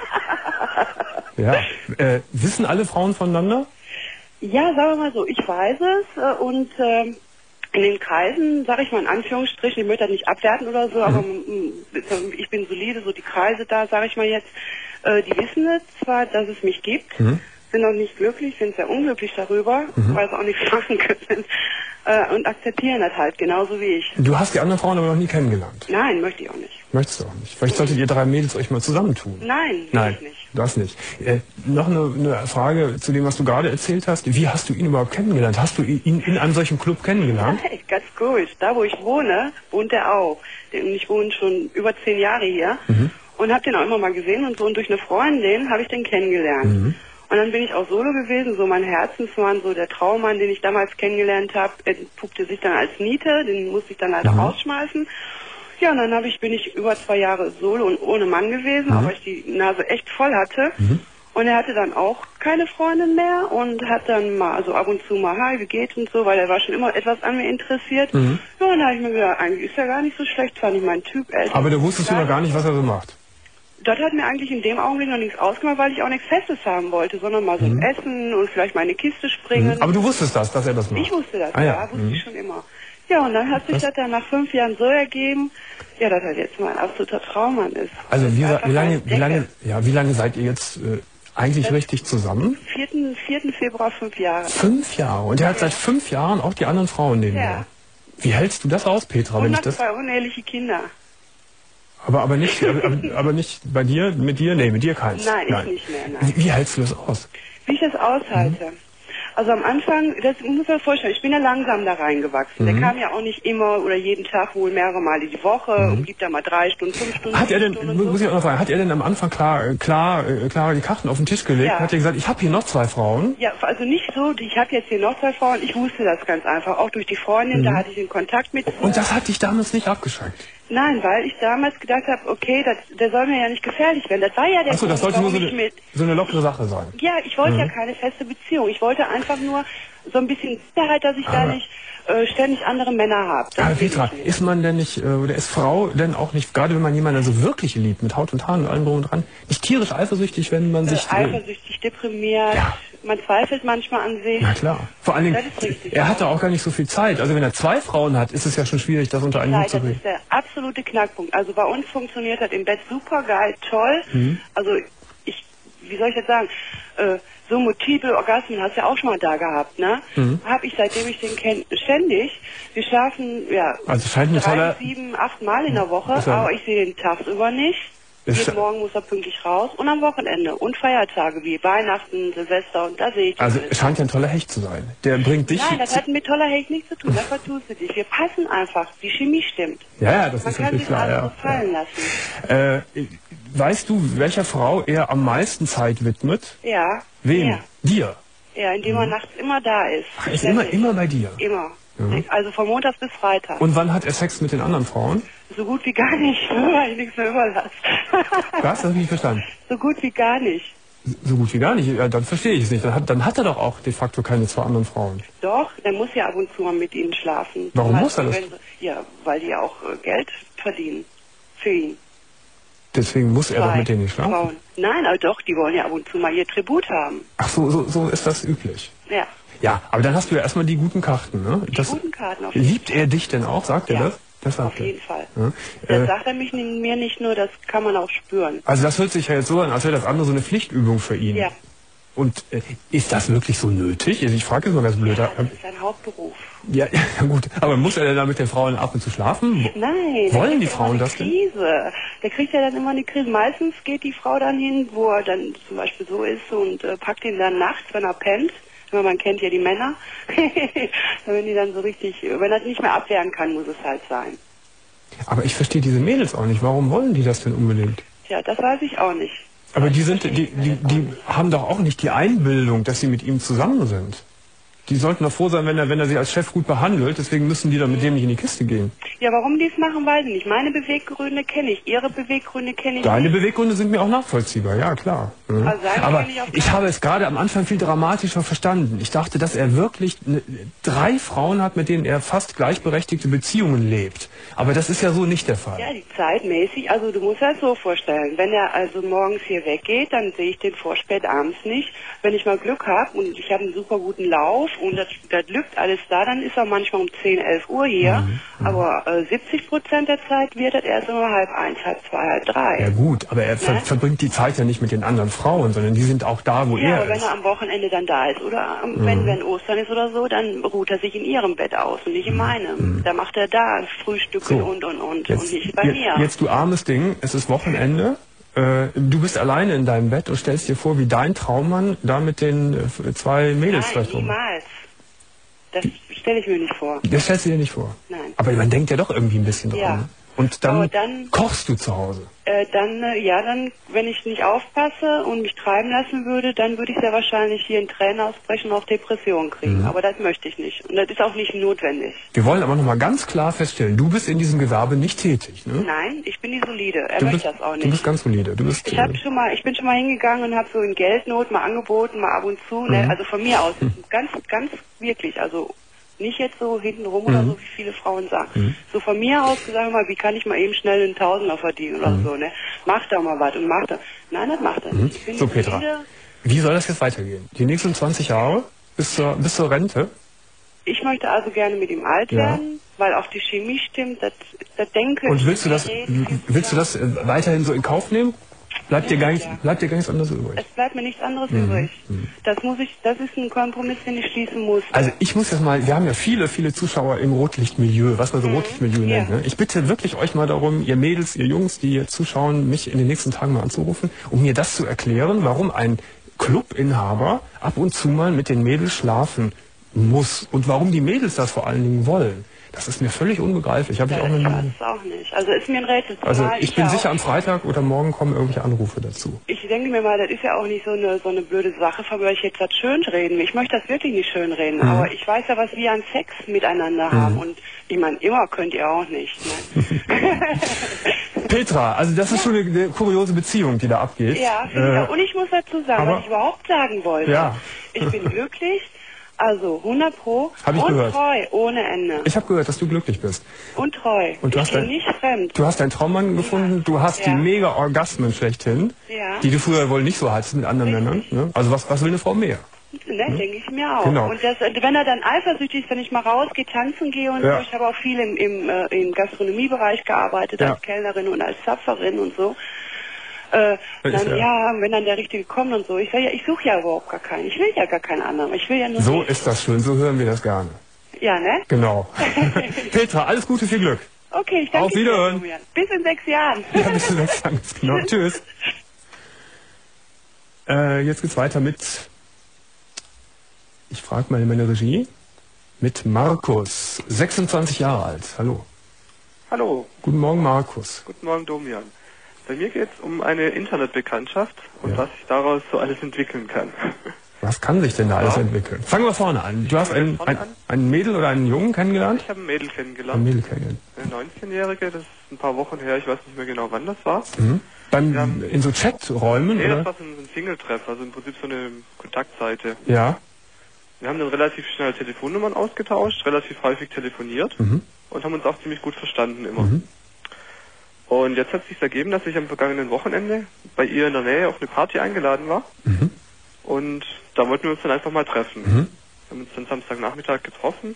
Ja. Äh, wissen alle Frauen voneinander? Ja, sagen wir mal so, ich weiß es äh, und ähm, in den Kreisen, sage ich mal in Anführungsstrichen, ich möchte das nicht abwerten oder so, aber mm, ich bin solide, so die Kreise da, sage ich mal jetzt, äh, die wissen es zwar, dass es mich gibt, Mhm. sind auch nicht glücklich, sind sehr unglücklich darüber, weil sie auch nichts machen können äh, und akzeptieren das halt, genauso wie ich. Du hast die anderen Frauen aber noch nie kennengelernt. Nein, möchte ich auch nicht. Möchtest du auch nicht. Vielleicht solltet ihr drei Mädels euch mal zusammentun. Nein, will Nein, ich nicht. das nicht. Äh, noch eine, eine Frage zu dem, was du gerade erzählt hast. Wie hast du ihn überhaupt kennengelernt? Hast du ihn in einem solchen Club kennengelernt? Nein, ganz komisch. Da, wo ich wohne, wohnt er auch. Und ich wohne schon über zehn Jahre hier Mhm. und habe den auch immer mal gesehen und so. Und durch eine Freundin habe ich den kennengelernt. Mhm. Und dann bin ich auch solo gewesen, so mein Herzensmann, so der Traummann, den ich damals kennengelernt habe, entpuppte sich dann als Niete, den musste ich dann leider Mhm. rausschmeißen. Ja, und dann habe ich, bin ich über zwei Jahre solo und ohne Mann gewesen, Mhm. auch weil ich die Nase echt voll hatte. Mhm. Und er hatte dann auch keine Freundin mehr und hat dann mal, also ab und zu mal, hi, wie geht's und so, weil er war schon immer etwas an mir interessiert. Mhm. Ja, und dann habe ich mir gedacht, eigentlich ist er gar nicht so schlecht, zwar nicht mein Typ. Er ist Aber da wusstest du gar noch gar nicht, was er so macht. Das hat mir eigentlich in dem Augenblick noch nichts ausgemacht, weil ich auch nichts Festes haben wollte, sondern mal so ein Essen und vielleicht mal eine Kiste springen. Mhm. Aber du wusstest das, dass er das macht? Ich wusste das, Ah, ja, ja. wusste Mhm. ich schon immer. Ja, und dann hat sich Was? das dann nach fünf Jahren so ergeben, ja, dass er jetzt mein absoluter Traummann ist. Also Das wie, ist sa- einfach wie, lange, eine wie, lange, Decke. ja, wie lange seid ihr jetzt äh, eigentlich Das- richtig zusammen? vierten vierten Februar fünf Jahre. Fünf Jahre. Und er hat seit fünf Jahren auch die anderen Frauen neben Ja. dir. Wie hältst du das aus, Petra, Und wenn ich hat das... zwei uneheliche Kinder. Aber, aber, nicht, aber, aber nicht bei dir, mit dir? Nee, mit dir keins. Nein, ich nicht mehr, nein. Wie, wie hältst du das aus? Wie ich das aushalte. Also am Anfang, das muss man vorstellen, ich bin ja langsam da reingewachsen. Mhm. Der kam ja auch nicht immer oder jeden Tag, wohl mehrere Male die Woche Mhm. und blieb da mal drei Stunden, fünf Stunden. Hat er denn, Stunden muss so. ich auch noch fragen, hat er denn am Anfang klar, klar, äh, klar die Karten auf den Tisch gelegt? Ja. Hat er gesagt, ich habe hier noch zwei Frauen? Ja, also nicht so, ich habe jetzt hier noch zwei Frauen, ich wusste das ganz einfach, auch durch die Freundin, Mhm. da hatte ich den Kontakt mit. Und das hat dich damals nicht abgeschreckt? Nein, weil ich damals gedacht habe, okay, das, der soll mir ja nicht gefährlich werden. Das war ja der Achso, das Grund, sollte nur so warum ich eine, mit... so eine lockere Sache sein. Ja, ich wollte Mhm. ja keine feste Beziehung. Ich wollte einfach nur so ein bisschen Sicherheit, dass ich da Aber- nicht äh, ständig andere Männer habe. Aber Petra, ist man denn nicht, äh, oder ist Frau denn auch nicht, gerade wenn man jemanden also wirklich liebt, mit Haut und Haaren und allem drum und dran, nicht tierisch eifersüchtig, wenn man sich... Äh, eifersüchtig, deprimiert, Ja. man zweifelt manchmal an sich. Na klar. Vor allen Dingen, Das ist richtig. er hatte auch gar nicht so viel Zeit. Also wenn er zwei Frauen hat, ist es ja schon schwierig, das unter einen Hut Zeit, zu das bringen. ist der absolute Knackpunkt. Also bei uns funktioniert das im Bett super geil, toll. Mhm. Also ich, wie soll ich jetzt sagen, äh, so multiple Orgasmen hast du ja auch schon mal da gehabt, ne? Mhm. Habe ich, seitdem ich den kenne, ständig. Wir schlafen, ja, Also scheint ein drei, toller... sieben, acht Mal in der Woche, Ist ja- aber ich sehe den tagsüber nicht. Ist Jeden ja- Morgen muss er pünktlich raus und am Wochenende und Feiertage wie Weihnachten, Silvester und da sehe ich Also alles. es scheint ja ein toller Hecht zu sein. Der bringt dich... Nein, das hat mit toller Hecht nichts zu tun, da vertust du dich. Wir passen einfach, die Chemie stimmt. Ja, ja, das Man ist kann natürlich sich klar. alles Ja. so fallen lassen. Äh, weißt du, welcher Frau er am meisten Zeit widmet? Ja. Wem? Ja, Dir. ja indem er nachts immer da ist. Ach, er ist immer, Ständig. immer bei dir. Immer. Mhm. Also von Montags bis Freitag. Und wann hat er Sex mit den anderen Frauen? So gut wie gar nicht, weil ich nichts mehr überlasse. Was? Das habe ich nicht verstanden. So gut wie gar nicht. So gut wie gar nicht. Ja, dann verstehe ich es nicht. Dann hat, dann hat er doch auch de facto keine zwei anderen Frauen. Doch, der muss ja ab und zu mal mit ihnen schlafen. Warum Zum muss er Beispiel, das? wenn sie- Ja, weil die ja auch äh, Geld verdienen. Für ihn. Deswegen muss er doch Zwei mit denen nicht schlafen. Frauen. Nein, aber doch, die wollen ja ab und zu mal ihr Tribut haben. Ach so, so, so ist das üblich. Ja, Ja, aber dann hast du ja erstmal die guten Karten, ne? die Das, guten Karten auf jeden liebt er dich denn auch? Sagt er Ja, das? Das sagt Auf er. jeden Fall. Ja. Das Äh, sagt er mich, mir nicht nur, das kann man auch spüren. also das hört sich ja jetzt so an, als wäre das andere so eine Pflichtübung für ihn. Ja, Und äh, ist das wirklich so nötig? Also ich frage jetzt mal ganz blöd. das ist sein Hauptberuf. Ja, ja, gut. Aber muss er denn da mit den Frauen ab und zu schlafen? Nein. der Wollen kriegt die ja Frauen immer eine das denn? Krise. Der kriegt ja dann immer eine Krise. Meistens geht die Frau dann hin, wo er dann zum Beispiel so ist und äh, packt ihn dann nachts, wenn er pennt. Weil man kennt ja die Männer. Wenn die dann so richtig, wenn er das nicht mehr abwehren kann, muss es halt sein. Aber ich verstehe diese Mädels auch nicht. Warum wollen die das denn unbedingt? Tja, das weiß ich auch nicht. Aber die sind, die, die, die haben doch auch nicht die Einbildung, dass sie mit ihm zusammen sind. Die sollten doch froh sein, wenn er, wenn er sie als Chef gut behandelt. Deswegen müssen die dann mit dem nicht in die Kiste gehen. Ja, warum die es machen, weiß ich nicht. Meine Beweggründe kenne ich, ihre Beweggründe kenne ich Deine nicht. Beweggründe sind mir auch nachvollziehbar, ja klar. Mhm. Also seine Aber kenne ich auch ich gar habe es gerade am Anfang viel dramatischer verstanden. Ich dachte, dass er wirklich ne, drei Frauen hat, mit denen er fast gleichberechtigte Beziehungen lebt. Aber das ist ja so nicht der Fall. Ja, die zeitmäßig, also du musst das so vorstellen. Wenn er also morgens hier weggeht, dann sehe ich den vor spät abends nicht. Wenn ich mal Glück habe und ich habe einen super guten Lauf und das, das lügt alles da, dann ist er manchmal um zehn, elf Uhr hier. Mhm, Aber äh, siebzig Prozent der Zeit wird das erst immer halb eins, halb zwei, halb drei. Ja gut, aber er ver Ne? verbringt die Zeit ja nicht mit den anderen Frauen, sondern die sind auch da, wo Ja, er aber wenn ist. er am Wochenende dann da ist oder am, wenn, wenn Ostern ist oder so, dann ruht er sich in ihrem Bett aus und nicht in meinem. Da macht er da Frühstücke So. und und und Jetzt, und nicht bei jetzt, mir. jetzt du armes Ding, es ist Wochenende. Äh, du bist alleine in deinem Bett und stellst dir vor, wie dein Traummann da mit den äh, zwei Mädels Nein, vielleicht rum. niemals. Das stelle ich mir nicht vor. Das stellst du dir nicht vor. Nein. Aber man denkt ja doch irgendwie ein bisschen dran. Ja. ne? Und dann, Aber dann- kochst du zu Hause. Äh, dann, äh, ja, dann, wenn ich nicht aufpasse und mich treiben lassen würde, dann würde ich sehr wahrscheinlich hier in Tränen ausbrechen und auch Depressionen kriegen. Mhm. Aber das möchte ich nicht. Und das ist auch nicht notwendig. Wir wollen aber nochmal ganz klar feststellen, du bist in diesem Gewerbe nicht tätig. Ne? Nein, ich bin die solide. Er Du möchte bist, das auch du bist nicht. ganz solide. Du bist, Ich äh, habe schon mal, ich bin schon mal hingegangen und habe so in Geldnot mal angeboten, mal ab und zu, ne? Mhm. Also von mir aus, ganz, ganz wirklich, also nicht jetzt so hintenrum oder so, wie viele Frauen sagen. So von mir aus gesagt mal, wie kann ich mal eben schnell einen Tausender verdienen oder so, ne? Mach da mal was und mach da. Nein, das macht er nicht. Ich bin So, die Petra. solide. wie soll das jetzt weitergehen? Die nächsten zwanzig Jahre bis zur, bis zur Rente? Ich möchte also gerne mit ihm alt Ja. werden, weil auch die Chemie stimmt, das, das Denken. Und willst du das, Reden, willst du das äh, weiterhin so in Kauf nehmen? Bleibt dir Ja, gar nicht, ja. bleibt dir gar nichts anderes übrig? Es bleibt mir nichts anderes Mhm. übrig. Das muss ich, das ist ein Kompromiss, den ich schließen muss. Also ich muss jetzt mal, wir haben ja viele, viele Zuschauer im Rotlichtmilieu, was man so Rotlichtmilieu Ja. nennt. Ne? Ich bitte wirklich euch mal darum, ihr Mädels, ihr Jungs, die hier zuschauen, mich in den nächsten Tagen mal anzurufen, um mir das zu erklären, warum ein Clubinhaber ab und zu mal mit den Mädels schlafen muss. Und warum die Mädels das vor allen Dingen wollen, das ist mir völlig unbegreiflich. Hab ich Ja, auch ich eine, weiß es auch nicht. Also ist mir ein Rätsel. also zumal ich bin ja sicher, auch- am Freitag oder morgen kommen irgendwelche Anrufe dazu. Ich denke mir mal, das ist ja auch nicht so eine so eine blöde Sache, von der ich jetzt das schönreden will. Ich möchte das wirklich nicht schönreden, Mhm. aber ich weiß ja, was wir an Sex miteinander haben. Und ich meine, immer könnt ihr auch nicht. Ne? Petra, also das ist schon eine, eine kuriose Beziehung, die da abgeht. Ja, finde ich auch. Und ich muss dazu sagen, aber- was ich überhaupt sagen wollte. Ja. Ich bin glücklich, also hundert Pro Hab ich und gehört. treu, ohne Ende. Ich habe gehört, dass du glücklich bist. Und treu. Und du ich hast bin ein- nicht fremd. Du hast deinen Traummann gefunden, du hast Ja. die mega Orgasmen schlechthin, Ja. die du früher wohl nicht so hattest mit anderen Männern. Ne? Also was, was will eine Frau mehr? Ne, denke ich mir auch. Genau. Und das, wenn er dann eifersüchtig ist, wenn ich mal rausgehe, tanzen gehe und Ja. so, ich habe auch viel im, im, äh, im Gastronomiebereich gearbeitet, Ja. als Kellnerin und als Zapferin und so. Äh, Das ist dann, ja- ja, wenn dann der Richtige kommt und so. Ich sag ja, ich suche ja überhaupt gar keinen. Ich will ja gar keinen anderen. Ich will ja nur So dich. ist das schön, so hören wir das gerne. Ja, ne? Genau. Petra, alles Gute, viel Glück. Okay, ich danke Auf dir, Wiederhören. Julian. Bis in sechs Jahren. Ja, bis zum nächsten Mal. Genau. Tschüss. Äh, jetzt geht's weiter mit, ich frage mal in meine Regie, mit Markus, sechsundzwanzig Jahre alt. Hallo. Hallo, Guten Morgen, Markus. guten Morgen Domian. Bei mir geht es um eine Internetbekanntschaft und Ja. was sich daraus so alles entwickeln kann. Was kann sich denn da alles entwickeln? Fangen wir vorne an. Du hast ein, ein, ein Mädel oder einen Jungen kennengelernt? Ich habe ein Mädel Ein kennengelernt, Mädel kennengelernt. eine neunzehnjährige, das ist ein paar Wochen her, ich weiß nicht mehr genau wann das war. Mhm. Beim, Ja. in so Chaträumen, Nee, das oder? war so ein, so ein Single-Treff, also im Prinzip so eine Kontaktseite. Ja. Wir haben dann relativ schnell Telefonnummern ausgetauscht, relativ häufig telefoniert Mhm. und haben uns auch ziemlich gut verstanden immer. Mhm. Und jetzt hat sich ergeben, dass ich am vergangenen Wochenende bei ihr in der Nähe auf eine Party eingeladen war. Mhm. Und da wollten wir uns dann einfach mal treffen. Mhm. Wir haben uns dann Samstagnachmittag getroffen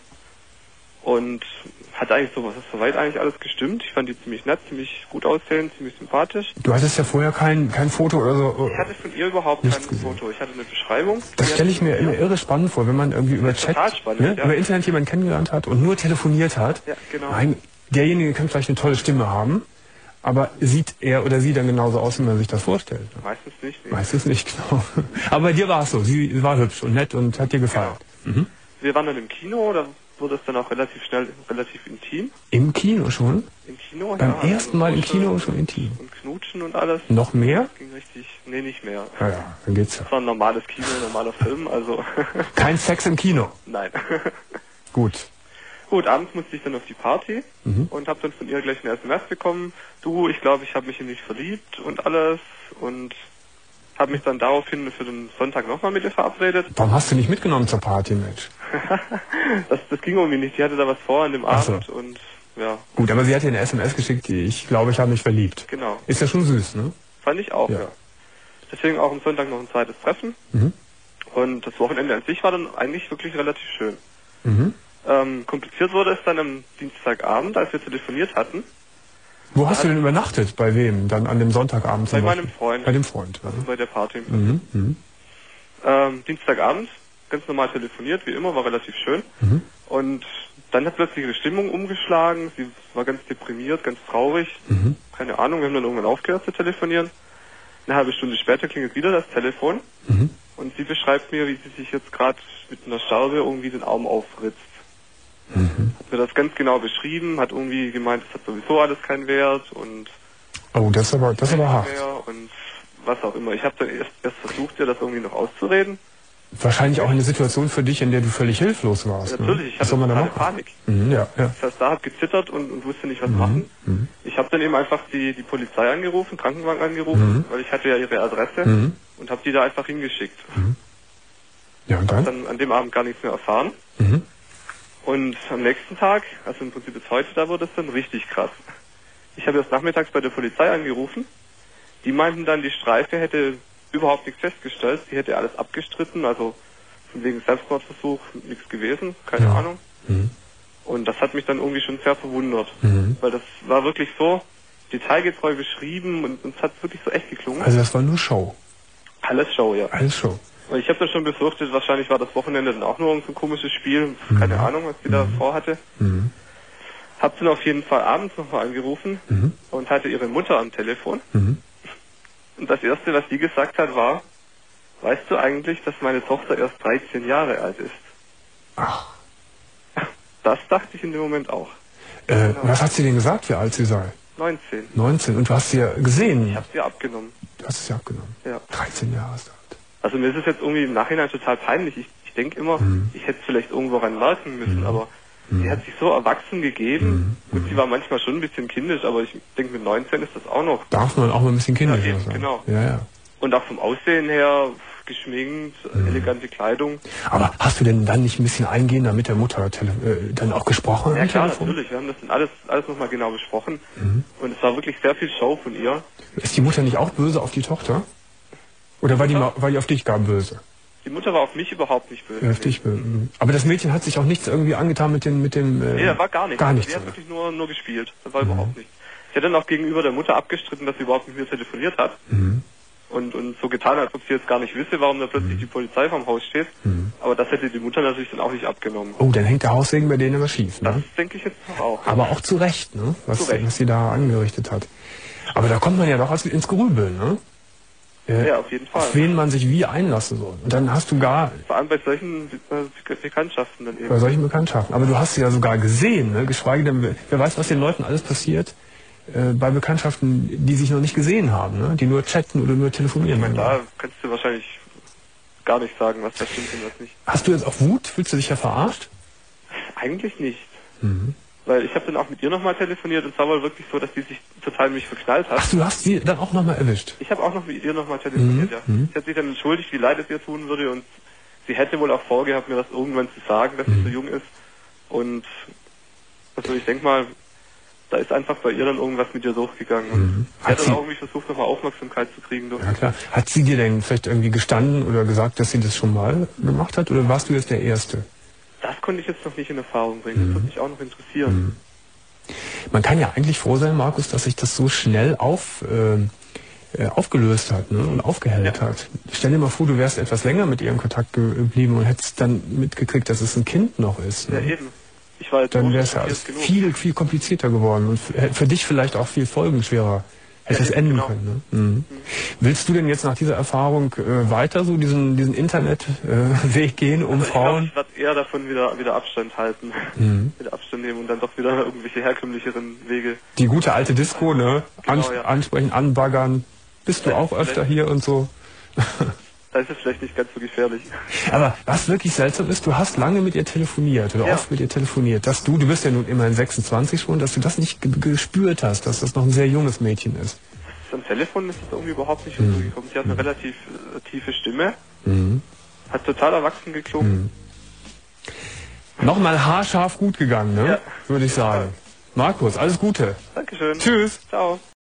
und hat eigentlich so, soweit eigentlich alles gestimmt. Ich fand die ziemlich nett, ziemlich gut aussehend, ziemlich sympathisch. Du hattest ja vorher kein, kein Foto oder so. Ich hatte von ihr überhaupt Nichts kein gesehen. Foto. Ich hatte eine Beschreibung. Das Die stelle hatte ich mir von immer ihr. irre spannend vor, wenn man irgendwie über ist Chat, total spannend, ne, ja. über Internet jemanden kennengelernt hat und nur telefoniert hat. Ja, genau. Nein, derjenige kann vielleicht eine tolle Stimme haben, aber sieht er oder sie dann genauso aus, wie man sich das vorstellt? Meistens nicht. Nee. Meistens nicht, genau. Aber bei dir war es so, sie war hübsch und nett und hat dir gefallen. Genau. Mhm. Wir waren dann im Kino, da wurde es dann auch relativ schnell, relativ intim. Im Kino schon? Im Kino, Beim ja. ersten Mal im Kuscheln Kino schon intim? Und knutschen und alles. Noch mehr? Das ging richtig, nee, nicht mehr. Ja, ja, dann geht's ja. Das war ein normales Kino, ein normaler Film, also Kein Sex im Kino. nein. Gut. Gut, abends musste ich dann auf die Party Mhm. und habe dann von ihr gleich eine S M S bekommen. Du, ich glaube, ich habe mich in dich verliebt und alles und habe mich dann daraufhin für den Sonntag nochmal mit ihr verabredet. Warum hast du nicht mitgenommen zur Party, Mensch? Das, das ging irgendwie nicht. Die hatte da was vor an dem Ach so. Abend und ja, Gut, aber sie hat dir eine S M S geschickt, die ich glaube, ich habe mich verliebt. genau. Ist ja schon süß, ne? Fand ich auch, Ja. ja. Deswegen auch am Sonntag noch ein zweites Treffen. Mhm. Und das Wochenende an sich war dann eigentlich wirklich relativ schön. Mhm. Ähm, kompliziert wurde es dann am Dienstagabend, als wir telefoniert hatten. Wo hast du denn übernachtet? Bei wem? Dann an dem Sonntagabend Bei zum meinem Beispiel? Freund. Bei dem Freund. Also bei der Party. Mhm. Mhm. Ähm, Dienstagabend, ganz normal telefoniert, wie immer, war relativ schön. Mhm. Und dann hat plötzlich ihre Stimmung umgeschlagen. Sie war ganz deprimiert, ganz traurig. Mhm. Keine Ahnung, wir haben dann irgendwann aufgehört zu telefonieren. Eine halbe Stunde später klingelt wieder das Telefon. Mhm. Und sie beschreibt mir, wie sie sich jetzt gerade mit einer Schraube irgendwie den Arm aufritzt. Mhm. Hat mir das ganz genau beschrieben, hat irgendwie gemeint, es hat sowieso alles keinen Wert und Oh, das ist aber, das ist aber hart. mehr und was auch immer. Ich habe dann erst, erst versucht, ihr das irgendwie noch auszureden. Wahrscheinlich auch eine Situation für dich, in der du völlig hilflos warst. Natürlich, ne? ich Was hatte soll man da totale machen? Panik. Mhm, ja, ja. Das heißt, da habe gezittert und, und wusste nicht, was machen. Mhm. Ich habe dann eben einfach die, die Polizei angerufen, Krankenwagen angerufen, Mhm. weil ich hatte ja ihre Adresse Mhm. und habe die da einfach hingeschickt. Ja, und dann? Dann an dem Abend gar nichts mehr erfahren. Mhm. Und am nächsten Tag, also im Prinzip bis heute, da wurde es dann richtig krass. Ich habe erst nachmittags bei der Polizei angerufen. Die meinten dann, die Streife hätte überhaupt nichts festgestellt. Sie hätte alles abgestritten, also von wegen Selbstmordversuch nichts gewesen, keine Ja. Ahnung. Mhm. Und das hat mich dann irgendwie schon sehr verwundert. Mhm. Weil das war wirklich so detailgetreu beschrieben und es hat wirklich so echt geklungen. Also das war nur Show. Alles Show, ja. Alles Show. Und ich habe dann schon befürchtet, wahrscheinlich war das Wochenende dann auch nur so ein komisches Spiel. Keine Ahnung, was die da vorhatte. Mhm. Hab dann auf jeden Fall abends nochmal angerufen Mhm. und hatte ihre Mutter am Telefon. Mhm. Und das Erste, was die gesagt hat, war, weißt du eigentlich, dass meine Tochter erst dreizehn Jahre alt ist? Ach. Das dachte ich in dem Moment auch. Äh, was hat sie denn gesagt, wie alt sie sei? neunzehn. neunzehn. Und du hast sie ja gesehen? Ich habe sie abgenommen. Du hast sie abgenommen? Ja. dreizehn Jahre ist alt. Also mir ist es jetzt irgendwie im Nachhinein total peinlich. Ich, ich denke immer, mhm. ich hätte es vielleicht irgendwo ran merken müssen, mhm. aber mhm. sie hat sich so erwachsen gegeben. Mhm. Gut, sie war manchmal schon ein bisschen kindisch, aber ich denke, mit neunzehn ist das auch noch. Darf man auch mal ein bisschen kindisch ja, eben, sein. Genau. Ja, ja. Und auch vom Aussehen her, geschminkt, mhm. elegante Kleidung. Aber hast du denn dann nicht ein bisschen eingehender mit der Mutter äh, dann auch gesprochen? Ja klar, natürlich. Wir haben das dann alles, alles nochmal genau besprochen. Mhm. Und es war wirklich sehr viel Show von ihr. Ist die Mutter nicht auch böse auf die Tochter? Oder war die, war die auf dich gar böse? Die Mutter war auf mich überhaupt nicht böse. Ja, auf dich böse. Aber das Mädchen hat sich auch nichts irgendwie angetan mit dem... Mit dem äh, nee, da war gar nichts. Gar nichts. Sie hat wirklich nur, nur gespielt. Das war mhm. überhaupt nichts. Sie hat dann auch gegenüber der Mutter abgestritten, dass sie überhaupt mit mir telefoniert hat. Mhm. Und, und so getan, als ob sie jetzt gar nicht wüsste, warum da plötzlich mhm. die Polizei vorm Haus steht. Mhm. Aber das hätte die Mutter natürlich dann auch nicht abgenommen. Oh, dann hängt der Haussegen bei denen immer schief, ne? Das denke ich jetzt auch. Aber auch zu Recht, ne? Was, zu Recht. was sie da angerichtet hat. Aber da kommt man ja doch ins Grübeln, ne? Äh, ja, auf jeden Fall. Auf wen man sich wie einlassen soll. Und dann hast du gar... Vor allem bei solchen äh, Bekanntschaften dann eben. Bei solchen Bekanntschaften. Aber du hast sie ja sogar gesehen, ne? Geschweige denn, wer weiß, was den Leuten alles passiert. Äh, bei Bekanntschaften, die sich noch nicht gesehen haben, ne? Die nur chatten oder nur telefonieren. Ich meine, da kannst du wahrscheinlich gar nicht sagen, was da stimmt und was nicht. Hast du jetzt auch Wut? Fühlst du dich ja verarscht? Eigentlich nicht. Mhm. Weil ich habe dann auch mit ihr nochmal telefoniert und es war wohl wirklich so, dass sie sich total in mich verknallt hat. Ach, du hast sie dann auch nochmal erwischt? Ich habe auch noch mit ihr nochmal telefoniert, mhm. ja. Mhm. Sie hat sich dann entschuldigt, wie leid es ihr tun würde und sie hätte wohl auch vorgehabt, mir das irgendwann zu sagen, dass mhm. sie so jung ist. Und also ich denke mal, da ist einfach bei ihr dann irgendwas mit ihr durchgegangen. Und mhm. sie hat dann auch irgendwie versucht, nochmal Aufmerksamkeit zu kriegen. Ja, klar. Hat sie dir denn vielleicht irgendwie gestanden oder gesagt, dass sie das schon mal gemacht hat? Oder warst du jetzt der Erste? Das konnte ich jetzt noch nicht in Erfahrung bringen. Mhm. Das würde mich auch noch interessieren. Mhm. Man kann ja eigentlich froh sein, Markus, dass sich das so schnell auf, äh, aufgelöst hat, ne, und aufgehellt ja. hat. Stell dir mal vor, du wärst etwas länger mit ihr in Kontakt geblieben und hättest dann mitgekriegt, dass es ein Kind noch ist. Ne? Ja, eben. Ich war jetzt dann wäre es ja alles viel, viel komplizierter geworden und für, für dich vielleicht auch viel folgenschwerer. Hätte es ja, enden genau. können. Ne? Mhm. Mhm. Willst du denn jetzt nach dieser Erfahrung äh, weiter so diesen, diesen Internetweg äh, gehen, um also Frauen? Ich, glaub, ich werde eher davon wieder, wieder Abstand halten, mhm. wieder Abstand nehmen und dann doch wieder irgendwelche herkömmlicheren Wege. Die gute alte Disco, ne? Genau, Ans ja. Ansprechen, anbaggern. Bist du ja, auch öfter hier und so? Da ist es vielleicht nicht ganz so gefährlich. Aber was wirklich seltsam ist, du hast lange mit ihr telefoniert oder ja. oft mit ihr telefoniert, dass du, du bist ja nun immerhin sechsundzwanzig schon, dass du das nicht gespürt hast, dass das noch ein sehr junges Mädchen ist. Am Telefon ist es irgendwie überhaupt nicht rübergekommen. Mhm. Sie hat eine relativ äh, tiefe Stimme, mhm. hat total erwachsen geklungen. Mhm. Nochmal haarscharf gut gegangen, ne? Ja. Würde ich sagen. Markus, alles Gute. Dankeschön. Tschüss. Ciao.